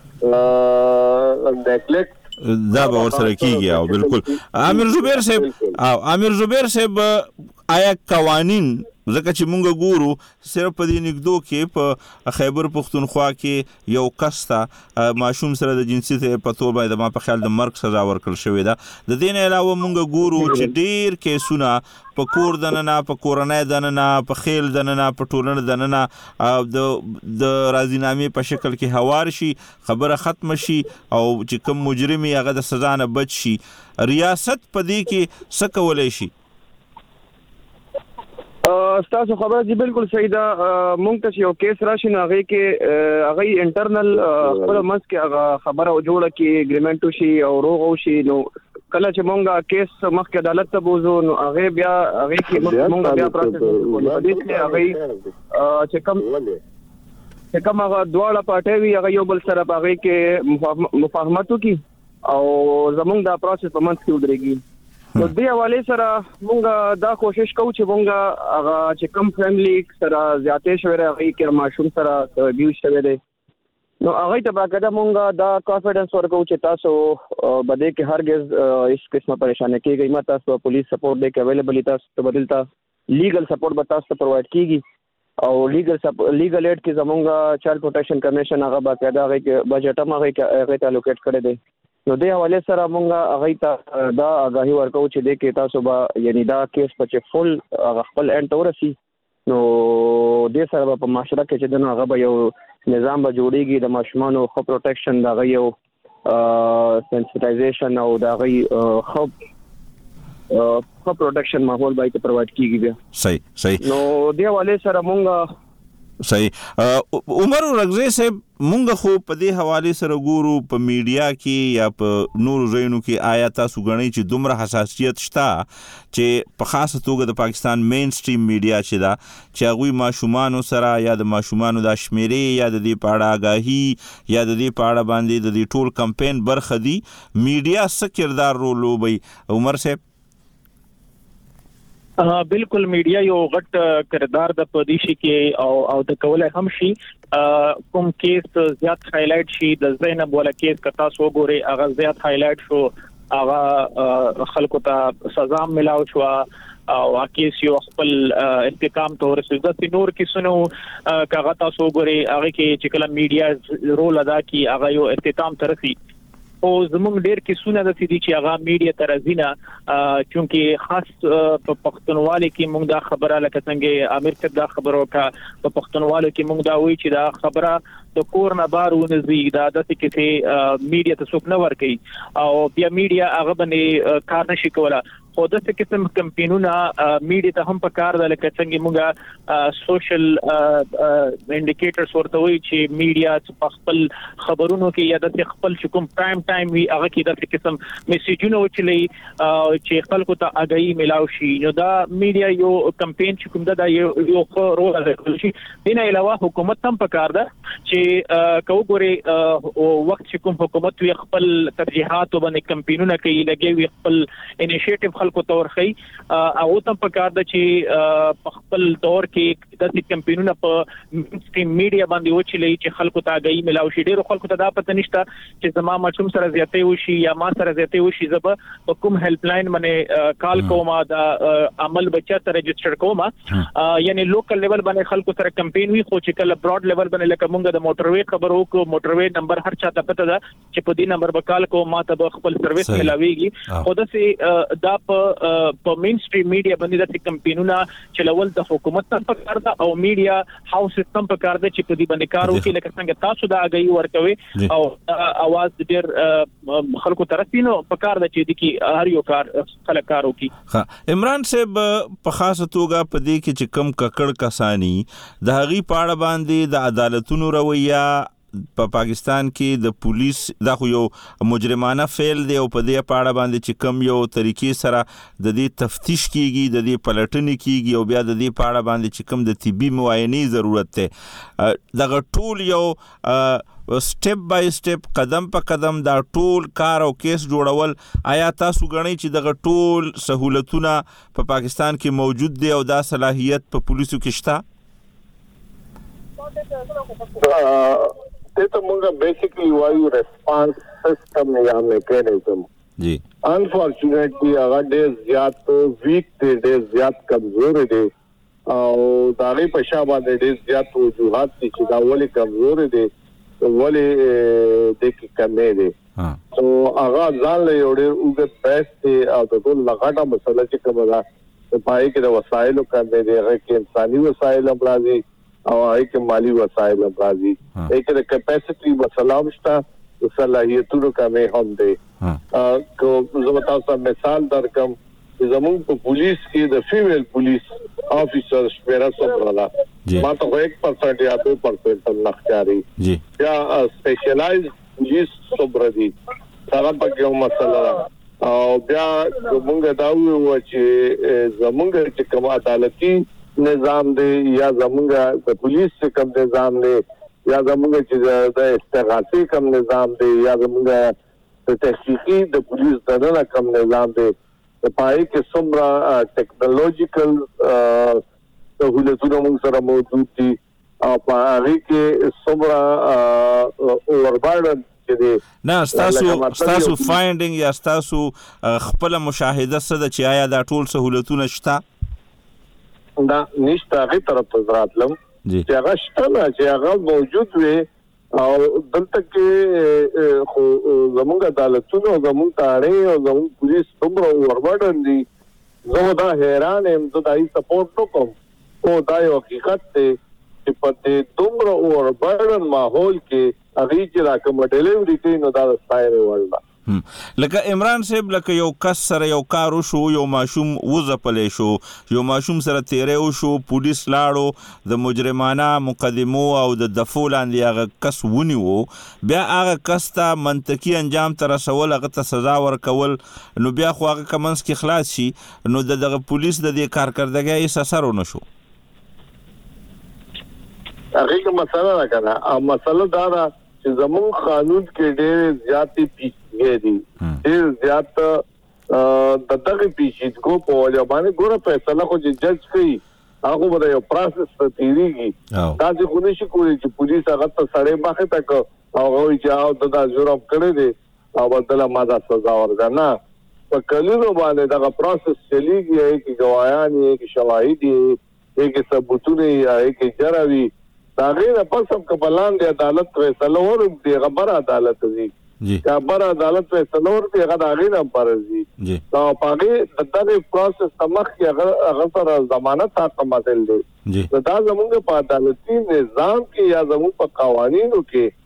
نیګلیکټ دا به ورسره کیږي او بالکل امیر زبیر صاحب او امیر زبیر صاحب آیا قوانین ځکه چې مونږ ګورو صرف په دې نګدو کې په خیبر پختونخوا کې یو کس ته ماشوم سره د جنسیت په تور باندې ما په خیال د مرګ سزا ورکړل شوې ده. د دې نه علاوه مونږ ګورو چې ډیر کیسونه په کور دننه په کورنۍ دننه په خیل دننه په ټولنه دننه د د راضینامې په شکل کې هوار شي خبره ختم شي او چې کوم مجرمي هغه د سزا نه بچ شي. ریاست په دې کې څه کولی شي؟ تاسو خبره دي بالکل صحیح ده. مونږ ته یو کیس راشي نو هغه کې هغه انټرنل خپل منځ کې هغه خبره جوړه کې اګریمنټ وشي او روغ وشي نو کله چې مونږه کیس مخکې عدالت ته بوزو نو هغه بیا هغه کې مونږ بیا پروسس کوو. په دې کې هغه چې کوم چې کوم هغه دواړه پارټي وي هغه یو بل سره هغه کې مفاهمت وکړي او زمونږ دا پروسس په منځ کې ودرېږي. نو دې حواله سره مونږ دا کوشش کوو چې مونږ هغه چې کوم فیملی سره زیاتې شوی راغی کې ماشوم سره ابیوز شوی دی نو هغه ته باقاعده مونږ دا کانفیډنس ورکو چې تاسو بده کې هرگز هیڅ قسمه پریشان نه کیږئ. ما تاسو پولیس سپورټ دی کې اویلیبل تاسو ته بدلتا لیګل سپورټ به تاسو ته پرووایډ کیږي او لیګل لیګل ایډ کې زمونږ چایلډ پروټیکشن کمیشن هغه باقاعده هغه کې بجټ هم هغه هغه ته الوکیټ کړی دی. نو دې حواله سره مونږ هغه ته دا آگاهي ورکو چې دې کې تاسو به یعنی دا کیس په چې فل خپل انټ ورسي نو دې سره په معاشره کې چې دغه هغه یو نظام به جوړیږي د ماشومانو خو پروټیکشن دا غي یو سنسټایزیشن او دا غي خو خو پروټیکشن ماحول به ته پرووایډ کیږي بیا. صحیح صحیح. نو دې حواله سره مونږ صحیح. عمر رغزی صاحب مونږ خو په دې حواله سره ګورو په میډیا کې یا په نورو ځایونو کې آیا تاسو غنئ چې دومره حساسیت شته چې په خاصه توګه د پاکستان مین سټریم میډیا چې دا چې هغوی ماشومانو سره یا د ماشومانو د شمیرې یا د دې پاړه آگاهي یا د دې پاړه باندې د دې ټول کمپین برخه دي میډیا څه کردار رول لوبوي؟ عمر صاحب بالکل میډیا یو غټ کردار د پدیشي کې او او د کولای هم شي کوم کیس زیات هایلایټ شي د زینب ولا کیس کتا سو ګوري هغه زیات هایلایټ شو هغه خلکو ته سزا ملاو شو او کیس یو خپل انتقام ته ورسېد. د نور کیسونو کاغه تاسو ګوري هغه کې چې کله میډیا رول ادا کوي هغه یو اختتام ترسي او زموږ ډېر کیسونه د سړي چې هغه میډیا ترازینه چونکه خاص په پښتونوالي کې موږ دا خبره لکه څنګه امیر صاحب دا خبره وکړه په پښتونوالو کې موږ دا وایي چې دا خبره د کور نه بار ونزي دا د څه میډیا ته څوک نه ور کوي او بیا میډیا هغه باندې کار نشي کولای. خو د څه قسم کمپینونه میډیا ته هم په کار ده لکه څنګه موږ سوشل انډیکیټرز ورته وایي چې میډیا په خپل خبرونو کې یا د خپل کوم پرایم ټایم وی هغه کې د قسم میسیجونه وچلې چې خلکو ته آگاهي ملاو شي. نو دا میډیا یو کمپین چې کوم دا یو یو رول ادا کوي. دین علاوه حکومت هم په کار ده چې کوګوري وخت چې کوم حکومت وی خپل ترجیحات باندې کمپینونه کوي لګي خپل انیشیټیو خلکو تور خي او تم په کار د چې په خپل دور کې د کمپینونو په سټریم میډیا باندې وچلې چې خلکو ته آگاهي ملاو شي. ډېر خلکو ته دا پته نشته چې زما ماشوم سره زیاتې وشي یا ما سره زیاتې وشي زب په کوم هیلپ لاین باندې کال کوم دا عمل بچا ته رجسٹر کوم یعنی لوکل لیول باندې خلکو سره کمپین وی خو چې کله براډ لیول باندې لکه مونږ د موټروي خبرو کو موټروي نمبر هر چا ته پته ده چې په دې نمبر به کال کوم ما ته خپل سرویس ملاويږي. خو د سي دا په مین سټریم میډیا باندې د کمپینونه چلول د حکومت ته په کار ده او میډیا هاوس سیستم په کار ده چې په دې باندې کار وکړي لکه څنګه تاسو دا آگاهي ورکوي او اواز ډېر خلکو طرفینو په کار ده چې د کی هر یو کار خلک کار وکړي. ها عمران صاحب په خاصه توګه په دې کې چې کم ککړ کسانی د هغي پاړه باندې د عدالتونو رویه په پاکستان کې د پولیس دا خو یو مجرمانه فعل دی او په دې پاړه باندې چې کم یو طریقې سره د دې تفتیش کیږي د دې پلټنې کیږي او بیا د دې پاړه باندې چې کم د طبي معاینې ضرورت ده دغه ټول یو سټپ بای سټپ قدم په قدم دا ټول کار او کیس جوړول، آیا تاسو غنئ چې دغه ټول سہولتونه په پاکستان کې موجود دي او دا صلاحیت په پولیسو کې شته؟ ته ته موږ بیسیکلی وایو ریسپانس سیستم یا میکانیزم جی انفارچونیټلی هغه ډېر زیات ویک دی، ډېر زیات کمزور دی او دا غي په شابه ډېر زیات وجوهات دي چې دا ولې کمزور دي، ولې د کې کمې دي. سو هغه ځان له یو ډېر اوږد بحث دی او د ټول لغړه مسله چې کومه ده په پای کې د وسایلو کمې دي، هغه کې انساني وسایل هم راځي او هغه کې مالی وسایل هم راځي، هغه کې د کیپاسټي مسله هم شته، د صلاحیتونو کمې هم دي. کو زه تاسو مثال درکم چې زموږ په پولیس کې د فیمیل پولیس افیسر شمیره څومره ده، ما ته ایک پرسنټ یا دو پرسنټ نخکاری یا سپیشلایز پولیس څومره دي، هغه پکې یو مسله ده. او بیا موږ دا وایو چې زموږ چې کوم عدالتي نظام دی یا زموږ د پولیس کوم نظام دی یا زموږ چې د استغاثي کوم نظام دی یا زموږ د تحقیقي د پولیس دنه کوم نظام دی، په پای کې څومره ټیکنالوژیکل سہولتونه موږ سره موجود دي او په هغه کې څومره اوربارډن چې دی. نه ستاسو ستاسو فایندینګ یا ستاسو خپل مشاهده څه ده چې آیا دا ټول سہولتونه شته؟ دا نشته، هغه طرف ته راتلم چې هغه شته چې هغه موجود وي او دلته کې خو زموږ عدالتونو زموږ تاړې او زموږ پولیس څومره ورباډن دي، زه دا حیران یم، زه دا یې سپورټ نه کوم، خو دا یو حقیقت دی چې په دې دومره ورباډن ماحول کې هغې چې را کومه ډیلیوري کوي نو دا د ستاینې وړ ده. لکه عمران صاحب لکه یو کس سره یو کار وشو، یو ماشوم وځپلی شو، یو ماشوم سره تیری وشو، پولیس لاړو د مجرمانه مقدمو او د دفو لاندې هغه کس ونیو، بیا هغه کس ته منطقي انجام ته رسول، هغه ته سزا ورکول، نو بیا خو هغه که منځ کې خلاص شي نو د دغه پولیس د دې کارکردګۍ هېڅ اثر ونه شو. هغې کې مسله ده که نه، او مسله دا ده چې زموږ قانون کې ډېرې زیاتې پیچیدګۍ دي، ډېر زیات د دغې پیچیدګو په وجه باندې ګوره فیصله خو چې جج کوي هغه به د یو پروسس ته تېرېږي، داسې خو نشي کولی چې پولیس هغه ته سړی مخې ته کړ او هغه وایي چې او ته دا جرم کړی دی او بدله ما دا سزا ورکړه. نه، په کلونو باندې دغه پروسس چلېږي، هغې کې ګواهیان وي، هغې کې شواهد وي، هغې کې ثبوتونه وي، هغې کې جرم وي، دا غیر پس هم که بلاندې عدالت فیصله ورکړي هغه بر عدالت ځي، که بر عدالت فیصله ورکړي هغه د هغې نه بر ځي. نو په هغې د دغې پروسس ته مخکې هغه سره ضمانت حق حاصل دی. نو دا زموږ په عدالتي نظام کې یا زموږ په قوانینو کې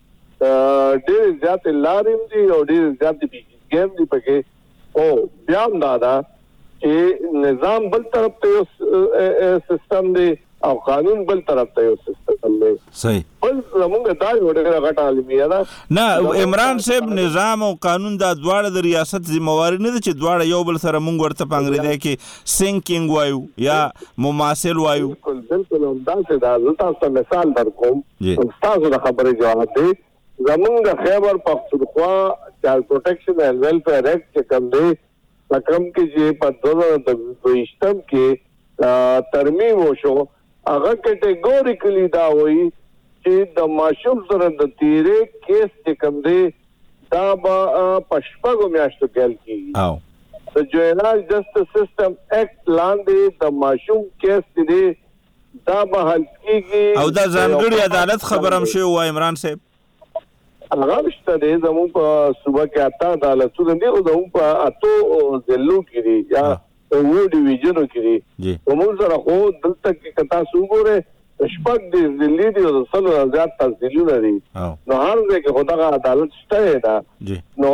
ډېرې زیاتې لارې هم دي او ډېرې زیاتې پیچیدګۍ هم دي پکې. خو بیا هم دا ده چې نظام بل طرف ته یو سیستم دی او قانون بل طرف ته یو سیستم دی. صحیح. بل زموږ دا یو ډېره غټه عالمیه ده. نه عمران صاحب، نظام او قانون دا دواړه د ریاست ذمہواري نه ده چې دواړه یو بل سره موږ ورته په انګریزي کې سینکینګ وایو یا مماثل وایو. بالکل بالکل همداسې ده. زه تاسو ته مثال درکوم، ستاسو د خبرې جواب دی. زموږ د خیبر پختونخوا چایلډ پروټیکشن اینڈ ویلفیر ایکټ چې کوم دی په کوم کې چې په دوه زره دویشتم کې ترمیم وشو، هغه کټګوریکلی دا وایي چې د ماشوم سره د تیرې کیس چې کوم دی دا به په شپږو میاشتو پیل کېږي. د جوینایل جسټس سیسټم ایکټ لاندې د ماشوم کیس چې دی دا به حل کېږي او دا ځانګړي عدالت خبر هم شوی و عمران صاحب. هغه شته دی زموږ په صوبه کې اته عدالتونه دي او زموږ په اتو ضلعو کې دي یا اووه ډیویژنو کې دي. موږ سره خو دلته کې که تاسو وګورئ شپږ دې ضلعې دي او د سلو نه زیات تحصیلونه دي، نو هر ځای کې خو دغه عدالت شته ده. نو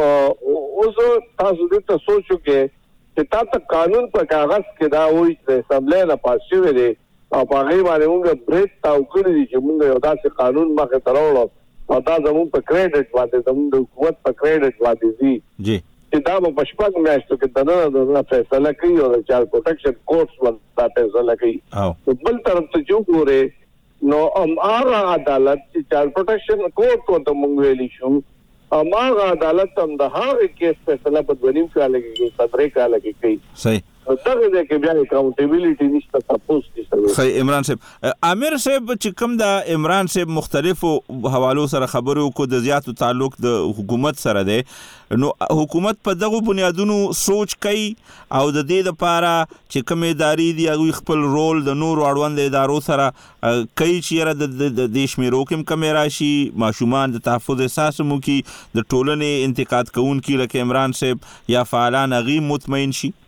اوس تاسو دې ته سوچ وکړئ چې تا ته قانون په کاغذ کې دا وایي چې د اسمبلۍ نه پاس شوی دی او په هغې باندې موږ برید تاو کړي دي چې موږ یو داسې قانون مخې ته راوړو او دا زموږ په کریډټ باندې زموږ د حکومت په کریډټ باندې ځي چې دا به په شپږ میاشتو کې دننه دننه فیصله کوي او د چایلډ پروټیکشن کورټس باندې دا فیصله کوي. بل طرف ته چې وګورئ نو هغه عدالت چې چایلډ پروټیکشن کورټ کو ته مونږ ویلی شو هغه عدالت هم د هغه کیس فیصله په دویم کال کې صدرې کال کې کوي صحیح دغه د کې بیا اکاونټیبিলিټي نشته تاسو کې صحیح عمران صاحب امیر صاحب چې کوم د عمران صاحب مختلفو حوالو سره خبرو کو د زیاتو تعلق د حکومت سره دی نو حکومت په دغه بنیادونو سوچ کوي او د دې لپاره چې کوم ادارې دي هغه خپل رول د نور اړوند ادارو سره کوي چې د دیش میرو کوم کمیرا شي ماشومان د تحفظ احساس مو کی د ټولنې انتقاد کوونکي لکه عمران صاحب یا فعالان غي مطمئن شي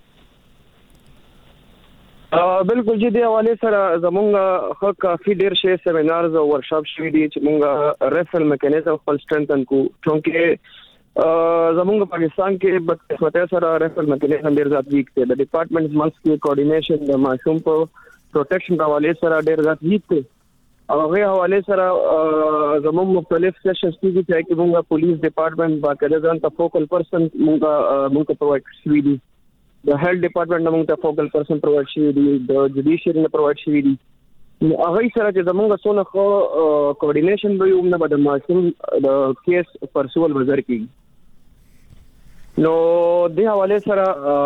بالکل جی دی حواله سره زمونږ خو کافي ډیر شی سیمینارز او ورکشاپ شوي دي چې مونږ ریفرل میکانیزم خپل سټرنثن کو چونکه زمونږ پاکستان کې بقسمته سره ریفرل میکانیزم ډیر زیات ویک دی د ډپارټمنټ منځ کې کوارډینیشن د ماشوم په پروټیکشن حواله سره ډیر زیات ویک دی هغه حواله سره زموږ مختلف سیشنز کې چې مونږه پولیس ډپارټمنټ باقاعده ځان ته فوکل پرسن مونږه مونږ ته پرووایډ شوي دي د هیلث ډپارټمنټ موږ ته فوکل پرسن پرووایډ شوی دی د جوډیشری نه پرووایډ شوی دی هغه سره چې زموږ څونه خو کوارډینیشن به یو نه بده ماشوم د کیس پرسول وزر کی نو د حواله سره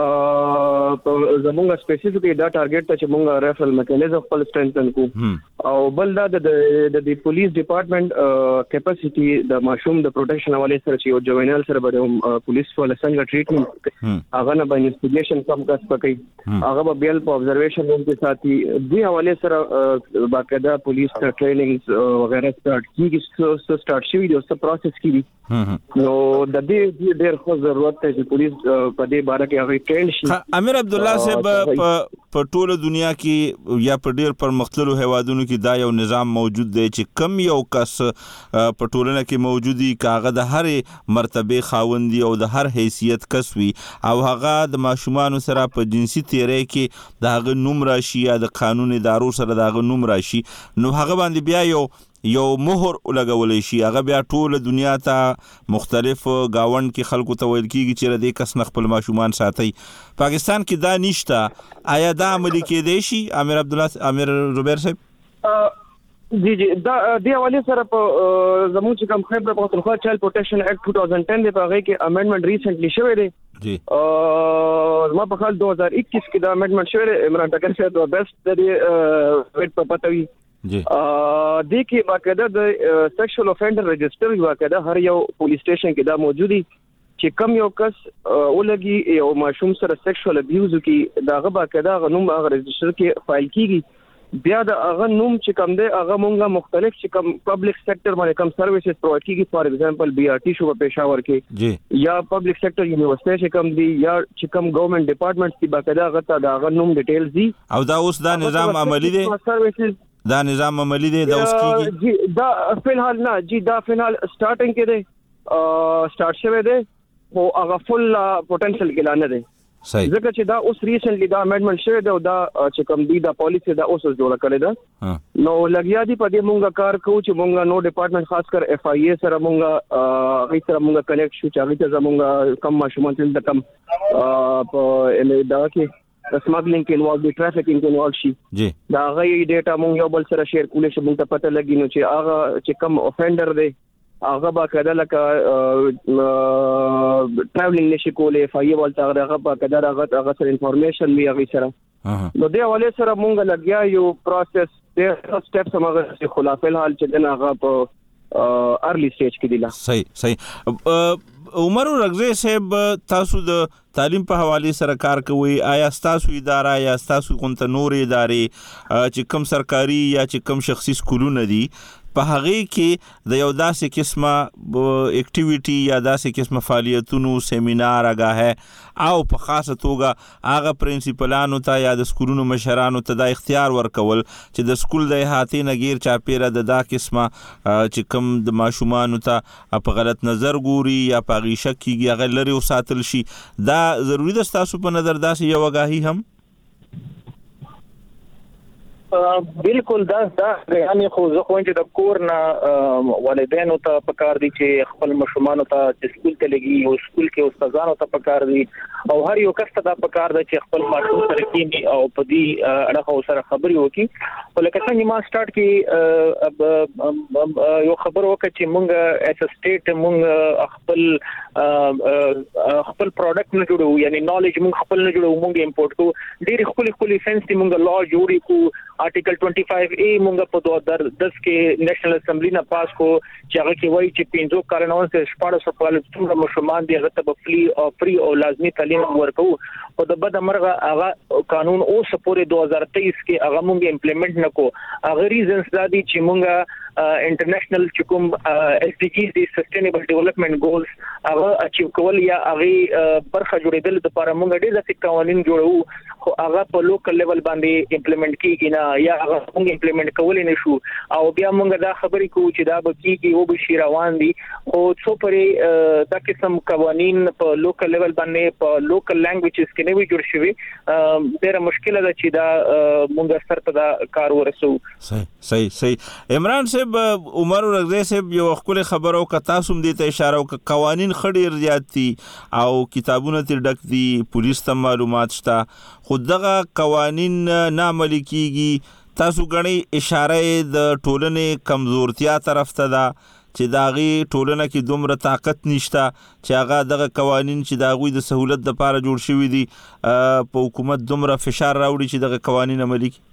زموږ سپیسیفیکلی دا ټارګټ ته چې موږ ریفرل میکانیزم خپل سټرنثن کو او بل دا د د پولیس ډپارټمنټ کیپاسټي د ماشوم د پروټیکشن حواله سره چې یو جوینل سره به پولیس ول څنګه ټریټمنټ هغه نه به انویسټیګیشن کم کس پکې هغه به بیل په ابزرویشن روم کې ساتي د حواله سره باقاعده پولیس ټریننګز وغیرہ سٹارټ کیږي سٹارټ شوی دی او څه پروسس کیږي نو د دې ډېر خو ضرورت ته چې پولیس په دې باره کې هغه ټرین شي امیر عبد الله صاحب په ټوله دنیا کې یا په ډېر پرمختللو هیوادونو کې دا یو نظام موجود دی چې کم یو کس په ټولنه کې موجودي کاغه د هر مرتبه خاوندي او د هر حیثیت کس وي او هغه د ماشومان سره په جنسي تیری کې د هغه نوم راشي یا د قانون ادارو سره د هغه نوم راشي نو هغه باندې بیا یو یو مهر لګولې شي هغه بیا ټول دنیا ته مختلف گاوند کې خلکو ته ویل کیږي چې د کس خپل ماشومان ساتي پاکستان کې دا نشته آیا دا عملي کېدای شي امیر عبد الله امیر روبیر صاحب جی جی دا دی حواله سره په زموږ چې کوم خیبر پختونخوا چایلډ پروټیکشن اکټ دو هزار دس دی په هغه کې امندمنت ریسنټلی شوی دی جی ما په خال دو هزار اکیس کې دا امندمنت شوی دی عمران ټکر صاحب د بیسټ د ویټ په پتوي جی ا د کې باقاعده د سیکشوال افندر رجستر باقاعده هر یو پولیس سټیشن کې دا موجودي چې کم یو کس ولګي یو ماشوم سره سیکشوال ابیوز کی داغه باقاعده غنوم هغه رجستر کې فایل کیږي بیا د هغه نوم چې کم دی هغه مونږه مختلف چې کم پبلک سېکټر باندې کم سرویسز پرووایډ کیږي فار ایگزامپل بي ار ټي شو په پېښور کې جی یا پبلک سېکټر یونیورسيټي چې کم دی یا چې کم ګورنمنت ډپارټمنټس کې باقاعده هغه د هغه نوم ډیټیلز دي او دا اوس دا نظام عملی دی سرویسز دا نظام عملی دی دا اوس کیږي جی دا فلحال نه جی دا فلحال سٹارټینګ کې دی سٹارټ شوه دی او هغه فل پوتنشل کې لانه دی صحیح ځکه چې دا اوس ریسنټلی دا امندمنت شوه دی او دا چې کوم دی دا پالیسی دا اوس جوړه کړی دا نو لګیا دی په دې مونږه کار کوو چې مونږه نو ډپارټمنټ خاص کر اف آی ای سره مونږه هغه سره مونږه کنیکټ شو چې هغه ته زمونږه کم ماشومان چې کم په دا کې سمګلینګ کې انوالو دي ټرافیکینګ کې انوالو شي جی دا غي ډیټا مونږ یو بل سره شیر کولې شو مونږ ته پته لګی نو چې هغه چې کم افندر دی هغه باقاعده لکه ټراولینګ نشي کولای اف آی ای ولته هغه باقاعده هغه هغه سره انفارمیشن وی هغه سره نو دی حواله سره مونږ لګیا یو پروسس د سټیپس هغه خلاف الحال چې دغه هغه په ارلی سټیج کې دی لا صحیح صحیح عمر رغزی صاحب تاسو د تعلیم په حواله سره کار کوي آیا تاسو اداره یا تاسو کوم نور ادارې چې کوم سرکاري یا چې کوم شخصي سکولونه دي په هغه کې د یو داسې قسمه اکټیویټي یا داسې قسمه فعالیتونو سیمینار هغه او په خاصه توګه هغه پرنسپلانو ته یا د سکولونو مشرانو ته د اختیار ورکول چې د سکول د احاطې نه غیر چاپیره د دا قسمه چې کوم د ماشومان ته په غلط نظر ګوري یا په غیشک کیږي هغه لري وساتل شي دا ضروری ده تاسو په نظر داسې یو غاهي هم بالکل دا دا یعنی خو زه خو چې د کور نه والدینو ته پکار دي چې خپل مشومان ته سکول ته لګي او سکول کې استادانو ته پکار دي او هر یو کس ته دا پکار دي چې خپل ماشوم سره کینی او په دې اړه سره خبري وکړي ولکه څنګه ما سٹارټ کې یو خبر وکړ چې مونږ اس سټیټ مونږ خپل خپل پروډکټ نه جوړو یعنی نالج مونږ خپل نه جوړو مونږ امپورټ کو ډېر خپل خپل فینس دي مونږ لا جوړی کو آرټیکل پچیس اے مونږ په دوه هزار دس کې نېشنل اسمبلی نه پاس کو چې هغه کې وایي چې پنځو کارونو څخه شپږ سو کال څومره مشرومان دي هغه ته فری او فری او لازمي تعلیم ورکو او د بد مرغه هغه قانون او سپورې دوه هزار تیئیس کې هغه مونږ امپلیمنٹ نکو هغه ریزنز دا دي چې مونږ انټرنیشنل چې کوم اس ډي جی دي سستینبل ډیولپمنٹ ګولز هغه اچیو کول یا هغه برخه جوړېدل د لپاره مونږ ډېر ځکه قوانين جوړو خو هغه په لوکل لیول باندې امپلیمنٹ کیږي نه یا هغه مونږ امپلیمنٹ کولای نشو او بیا مونږ دا خبرې کوو چې دا به کیږي او به شي روان دي خو څو پرې دا قسم قوانين په لوکل لیول باندې په لوکل لانګویجز کې نه وي جوړ شوی ډېر مشکله ده چې دا مونږ سره ته دا کار ورسو صحیح صحیح صحیح عمران صاحب عمر رضی صاحب یو خپل خبرو ک تاسو هم دې ته اشاره وک قوانين خډیر زیات دي او کتابونه تر ډک دي پولیس ته معلومات شته خود دغه قوانين نه عملي کیږي تاسو غني اشاره د ټولنې کمزورتیا طرف ته ده چې داغي ټولنه کې دومره طاقت نشته چې هغه دغه قوانين چې داغوی د سہولت د لپاره جوړ شوی دي په حکومت دومره فشار راوړي چې دغه قوانين عملي کړي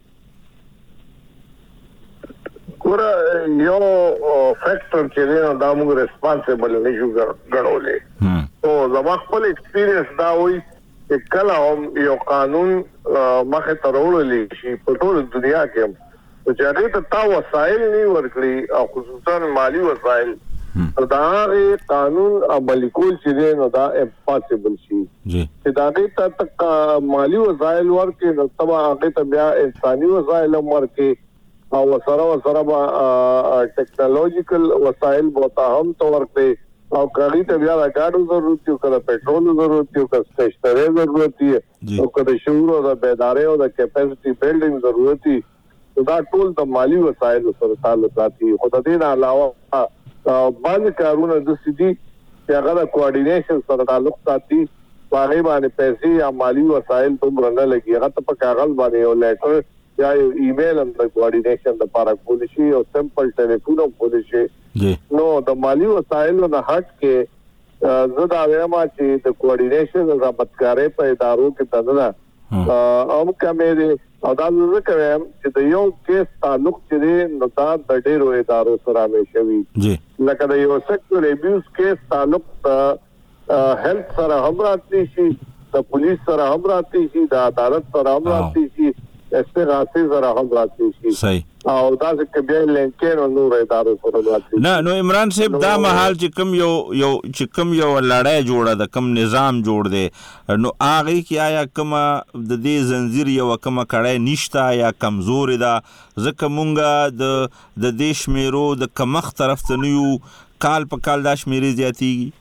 ګوره یو فیکټر چې دی دا موږ ریسپانسیبل نشو ګڼولې او زما خپل ایکسپیرینس دا وایي چې کله هم یو قانون مخې ته راوړلی شي په ټول دنیا کې چې هغې ته تا وسایل نه ورکړي او خصوصا مالي وسایل دا هغې قانون عملي کول چې دی نو دا امپاسبل شي چې د هغې ته مالي وسایل ورکړي نو ته به هغې ته بیا انساني وسایل هم ورکړي او سره سره به ټیکنالوژیکل وسایل بوتا هم تو ورته او کړي ته بیا راګاډو ضرورت یو کړه پېټرول ضرورت یو کړه سټیشنري ضرورت یو کړه شعور او د بیدارۍ او د کیپاسټي بلډینګ ضرورت دی دا ټول د مالی وسایل سره تعلق ساتي خو د دې علاوه باندې کارونه د سدي چې هغه د کوارډینیشن سره تعلق ساتي هغه باندې پیسې یا مالی وسایل ته نه لګي هغه ته په کاغذ باندې یو لیټر یا ایمیل هم د کوارډینیشن لپاره کول شي او سمپل ټلیفون هم کول شي نو د مالی وسایلو نه هټ کې زه دا وایم چې د کوارډینیشن رابطکارۍ په ادارو کې تدنه او کومې او دا زه کوم چې د یو کیس تعلق چې نو دا د ډیرو ادارو سره مشوي لکه د یو سیکټر ابیوز کیس تعلق هیلث سره هم راتلی شي د پولیس سره هم راتلی شي د عدالت سره هم راتلی شي استغاثه زرا هم راتلی شي صحیح او دا چې بیا لینکین او نور ادارو سره راتلی نه نو عمران صاحب دا محل چې کوم یو یو چې کوم یو لړۍ جوړه د کوم نظام جوړ دی نو هغه کې آیا کوم د دې زنجیر یو کوم کړه نشته یا کمزور ده ځکه مونږه د د دې شمیرو د کمخ طرف ته نیو کال په کال دا شمیرې زیاتېږي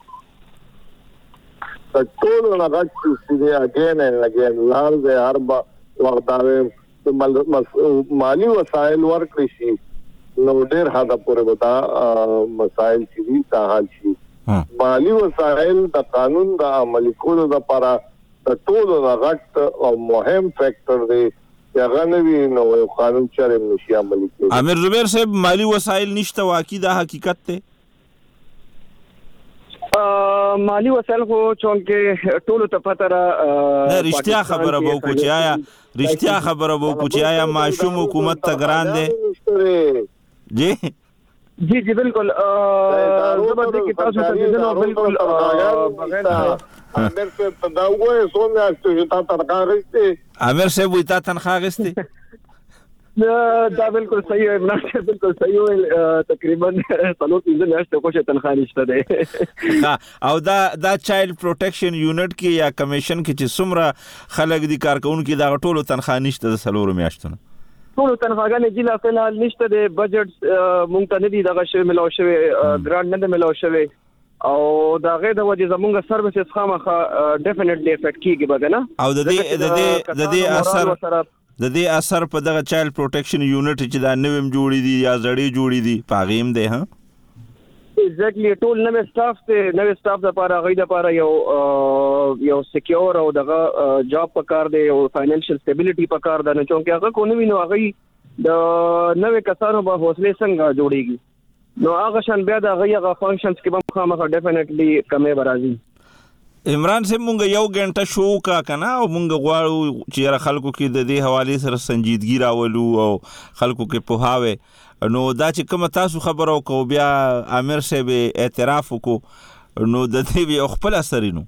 د ټول هغه چې دی اگین and again لار د هر وغداوي مالی وسایل ورکړي شي نو ډېر حدا پورې وتا مسائل چې تا حل شي مالی وسایل د قانون د عملي کولو لپاره د ټولو غټ او مهم فیکٹر دی هغه نوی نو قانون چارې نشي عملي کوي امیر زبیر صاحب مالی وسایل نشته واقعي دا حقیقت ته مالی وسایل خو چونکه ټولو ته پته را نه رښتیا خبره وو کو چې آیا رښتیا خبره وو کو چې آیا معشوم حکومت ته ګران دی جی جی جی بالکل زبردست کی تاسو ته دې نو بالکل بغیر امیر صاحب ته دا وایي څومره چې تا تنخواه غوښتي امیر صاحب وي تا تنخواه غوښتي دا بالکل صحیح ہے عمران صاحب بالکل صحیح ہے تقریبا څلور پنځه میاشتې کوشش تنخواه نشته دی او دا دا چایلډ پروټیکشن یونټ کې یا کمیشن کې چې څومره خلک دي کارکونکو دا ټولو تنخواه نشته د څلور میاشتو ټولو تنخواهګانې جلا فلحال نشته دی بجټ مونږ ته نه دي دغه شی ملاو شوی ګرانټ نه ملاو شوی او دا غیر د وجه زمونږ سروسز خامخا ډیفینټلی افیکټ کیږي بګنه او د دې د دې د دې اثر د دې اثر په دغه چایلډ پروټیکشن یونټ چې دا نویم جوړی دي یا زړی جوړی دي پاغیم دی ها ایگزیکټلی ټول نوې سټاف ته نوې سټاف لپاره غوډه لپاره یو یو سکیور او دغه جاب پکار دی او فاینانشل سټیبিলিټي پکار ده نه چې هغه کو نوې نو هغه د نوې کسانو په حوصله څنګه جوړیږي نو هغه شان بیا د هغه فنکشنز کې به خامخا ډیفینیټلی کمې برازي عمران صاحب مونږ یو غنټه شو کا کنه او مونږ غواړو چې خلکو کې د دې حواله سره سنجیدګي راولو او خلکو کې پوهاوي نو دا چې کوم تاسو خبرو کو بیا امیر صاحب اعتراف وکړو نو د دې یو خپل اثرینو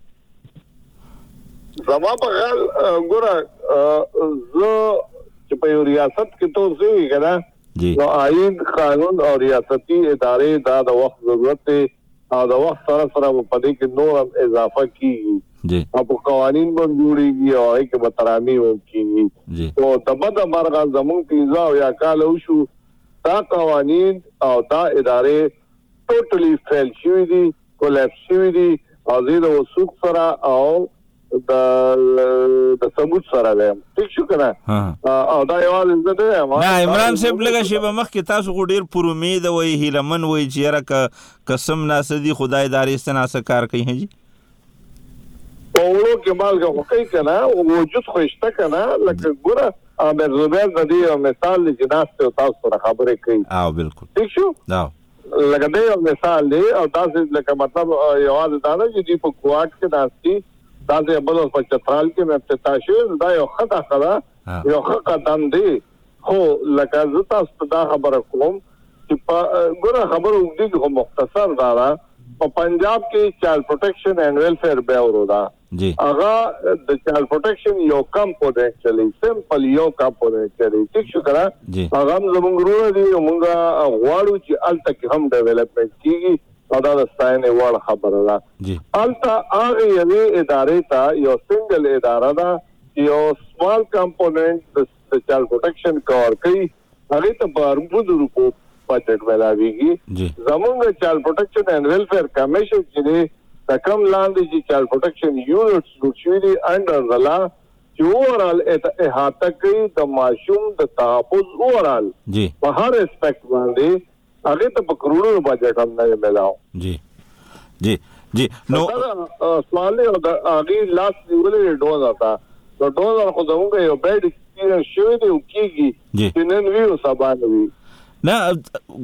زما په خیال ګوره زه چې په ریاست کې تو زوی کنه نو آئین قانون او ریاستي ادارې دا د وخت ضرورت دی او د وخت سره سره په دې کې نور هم اضافه کیږي او په قوانین باندې جوړیږي او هغه کې به ترامیم کیږي او تبد مرغه زمون پیزا او یا کال وشو دا قوانین او دا ادارې ټوټلی فیل شوې دي کولاپس شوې دي او زه د وسوق سره او د د ثبوت سره ده ٹھیک شو کنه او دا یو ځل ده نه عمران صاحب لګه شی به مخ کې تاسو خو ډیر پر امید وای هیلمن وای چې را قسم ناسدي خدای داري استناسه کار کوي هجی اورو کې مال کا کوي کنه او وجود خوشته کنه لکه ګوره امر زبیر د دې مثال د جناست او تاسو سره خبرې کوي او بالکل ٹھیک شو دا لکه دې مثال دی او تاسو لکه مطلب یو ځل دا نه چې په کوارټ کې داسي تاسو بل په چترال کې مې افتتاح شو دا یو خطا خلا یو خطا دم دی خو لکه زه تاسو ته خبره کوم چې ګوره خبره وګړي خو مختصر دا په پنجاب کې چایلډ پروټیکشن اینڈ ویلفیر بیورو دا جی هغه د چایلډ پروټیکشن یو کمپوننټ چلی سمپل یو کمپوننٹ چلی ٹھیک شو کنه هغه زموږ ورو دي موږ غواړو چې الته کې هم ډیولپمنٹ کیږي او دا د ستاینې وړ خبره ده جی الته هغه یوې ادارې ته یو سنگل اداره ده یو سمال کمپوننٹ د چایلډ پروټیکشن کور کوي هغه ته په اربود روپو بجټ ملاويږي زموږ چایلډ پروټیکشن اینڈ ویلفیر کمیشن چې د کم لاندې چې چایلډ پروټیکشن یونټس جوړ شوي دي انډر د لا چې اوورال احاطه کوي د ماشوم د تحفظ اوورال په هر اسپیکټ باندې هغه ته په کروڑونو بجټ هم نه ملاو جی جی جی نو سوال او د هغه لاس نیولې ډوز آتا نو ډوز خو زموږ یو بیډ ایکسپیرینس شوی دی او کیږي چې نن ویو سبا نوي نه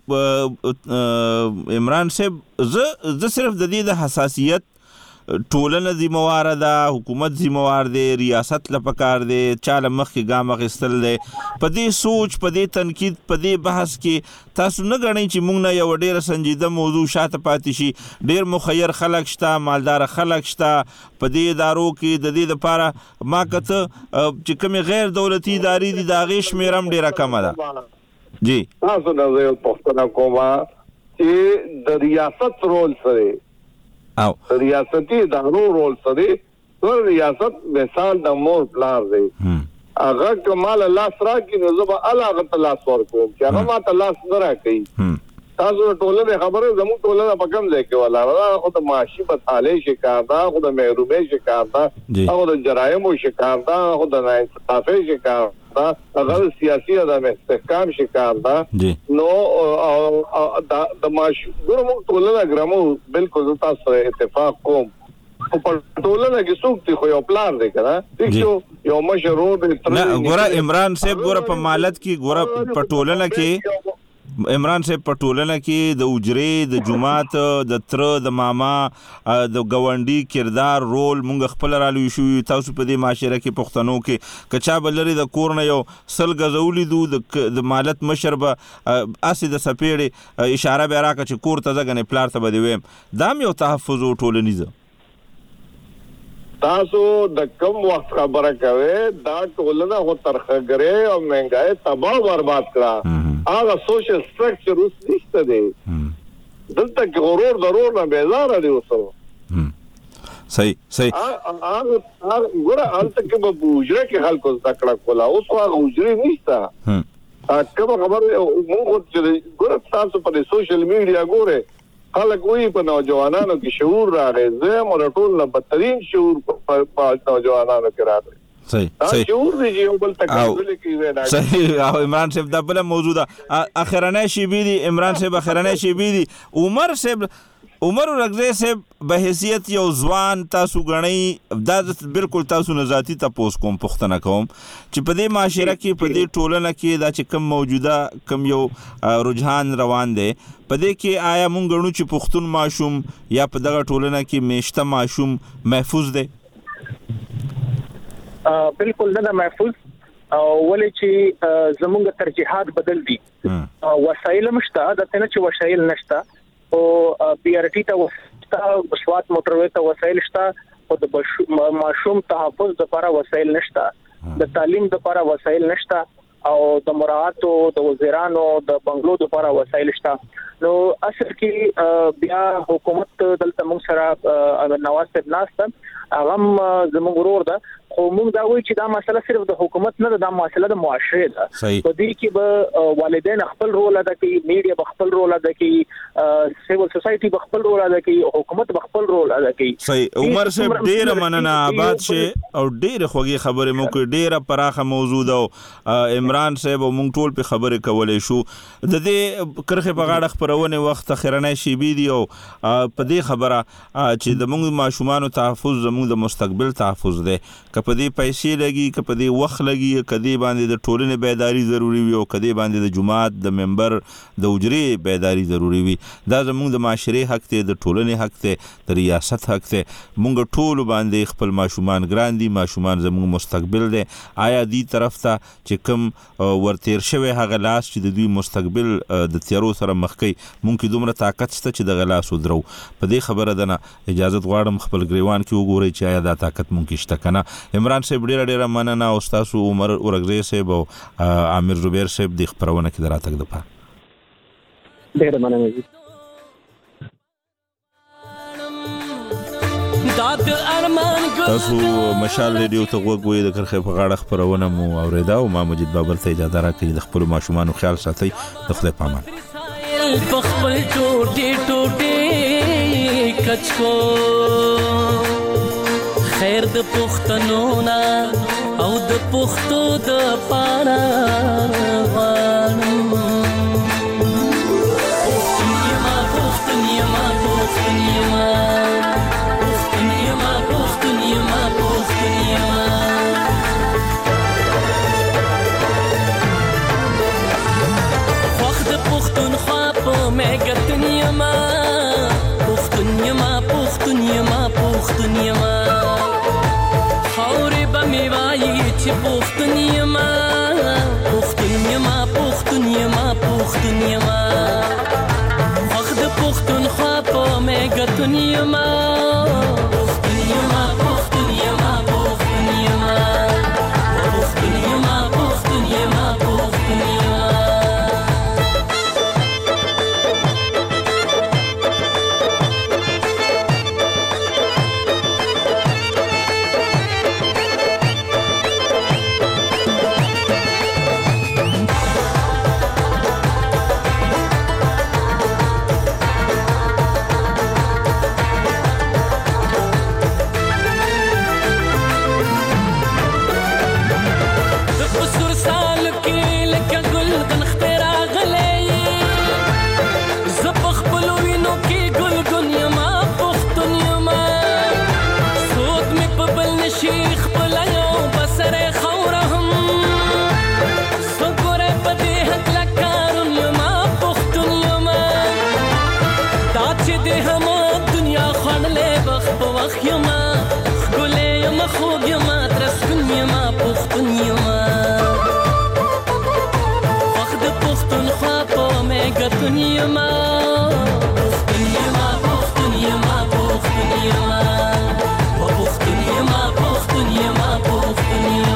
ګوره عمران صاحب زه زه صرف د دې د حساسیت ټولنه ذمہوار ده حکومت ذمہوار دی ریاست لپاره دی چاله مخ کې ګام غستل دی په دې سوچ په دې تنقید په دې بحث کې تاسو نه غنئ چې موږ نه یو ډیره سنجیده موضوع شاته پاتې شي ډیر مخیر خلک شته مالدار خلک شته په دې ادارو کې د دې لپاره ما کته چې کوم غیر دولتي ادارې دي دا غي شمیرم ډیره کم ده جی تاسو د یو پښتنه کومه چې د ریاست رول سره او ریاستي ادارو رول سره د ریاست مثال د مور پلان دی هغه کمال الله سره کې نو زبا الله غت الله سور کوم چې هغه ما ته الله سره کوي تاسو ټولنه خبره زمو ټولنه په کوم ځای کې ولا خو د معاشي په حاله شکار دا خو د محرومي شکار دا خو د جرایم شکار دا خو د ناانصافي شکار دا هغه سیاسي عدم استحکام شکار دا نو د معاشي ګورم ټولنه ګرامو بالکل تاسو اتفاق کوم په ټولنه کې څوک خو یو پلان دی کنه ټیک یو مشروع دی نه ګوره عمران صاحب ګوره په مالت کې ګوره په ټولنه کې عمران صاحب په ټولنه کې د اجرې د جماعت د تر د ماما د گاونډي کردار رول مونږ خپل رالو شو تاسو په دې معاشره کې پښتنو کې کچا بلری د کور نه یو سل غزولې دو د مالت مشربه اسې د سپېړې اشاره به راکړه چې کور ته ځګنې پلار ته بده ویم دام یو تحفظ او ټولنیزه تاسو د کم وخت خبره کوي دا ټولنه هو ترخګره او مهنګای تباہ برباد کړه هغه سوشل سټرکچر اوس نشته دی دلته کې غرور ضرور نه بیزار دی اوسو صحیح صحیح هغه هغه ګوره الته کې به بوجره کې خلکو ذکر کولا اوس هغه بوجره نشته کوم خبره موږ چې ګوره تاسو په سوشل میډیا ګوره خلک وی په نوجوانانو کې شعور راغی زه مور ټول نه بدترین شعور په نوجوانانو کې راغی صحیح صحیح جوړ دی یو بل تکلیف کې وینا صحیح. او عمران صاحب دا بل موضوع ده اخرنه شی بي دي عمران صاحب اخرنه شی بي دي عمر صاحب عمر رغزی صاحب به حیثیت یو ځوان تاسو غنئ دا بالکل تاسو نه ذاتی تاسو کوم پښتنه کوم چې په دې معاشره کې په دې ټولنه کې دا چې کم موجوده کم یو رجحان روان دی په دې کې آیا مونږ غنو چې پښتون ماشوم یا په دغه ټولنه کې میشته ماشوم محفوظ دی؟ بالکل نه محفوظ او ولې چې زموږ ترجیحات بدل دي وسایل مشته د تنه چې وسایل نشته او بي ار ټي ته وستا بسوات موټروي ته وسایل شته او د ماشوم تحفظ لپاره وسایل نشته د تعلیم لپاره وسایل نشته او د مراعات او د وزیرانو د بنگلو لپاره وسایل شته نو اصل کې بیا حکومت دلته موږ سره نواز صاحب ناسته هغه زموږ ورور ده خو موږ دا وایو چې دا مسله صرف د حکومت نه ده دا مسله د معاشره ده په دې کې به والدین خپل رول ادا کوي میډیا به خپل رول ادا کوي سیول سوسایټي به خپل رول ادا کوي حکومت به خپل رول ادا کوي. صحیح. عمر صاحب ډیر مننه آباد شه او ډیر خوږی خبره مو کوي ډیره پراخه موضوع ده عمران صاحب مونږ ټول په خبره کولای شو د دې کرخه په غاړه خبرونه وخت خیرنه شي بي دي او په دې خبره چې د مونږ ماشومان تحفظ زموږ د مستقبل تحفظ ده په دې پیسې لګي په دې وخت لګي کدي باندې د ټولنې بیداری ضروری وي او کدي باندې د جماعت د ممبر د اجري بیداری ضروری وي دا زموږ د معاشري حق ته د ټولنې حق ته د ریاست حق ته مونږ ټول باندې خپل ماشومان ګران دي ماشومان زموږ مستقبل دي آیا دې طرف ته چې کوم ورتیر شوی هغه لاس چې د دوی مستقبل د تیارو سره مخ کوي مونږ دومره طاقت شته چې د غلاس ودرو په دې خبره ده نه اجازه غواړم خپل ګریوان کې وګورئ چې آیا دا طاقت مونږ شته کنه. عمران صاحب ډیره ډیره مننه او تاسو عمر ورغزی صاحب او عامر زبیر صاحب د خبرونه کې دراتک د پاره ډیره مننه دي. تاسو مشال ریډیو ته وګورئ د کرخه په غاړه خبرونه مو اوریدا او ما مجید بابر ته اجازه راکړئ د خپل ماشومان خیال ساتئ د خدای پامان. خپل ټوټي ټوټي کچکو خیر د پښتنو نا او د پښتو د پانا غواړم پښتنیا پښتنیا پښتنیا پښتنیا پښتنیا پښتنیا خوښ د پښتونخوا په مګتنیا ما پښتنیا پښتنیا پښتنیا پښتنیا ما پښتنیا ما پښتنیا ما پښتنیا ما خوښ د پښتونخوا په مګتنیا ما پښتنیا ما پښتنیا ما پښتنیا ما پښتنیا ما پښتنیا ما پښتنیا پښتنیا ما پښتنیا ما پښتنیا ما پښتنیا ما پښتنیا ما پښتنیا ما پښتنیا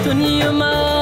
دنیا ما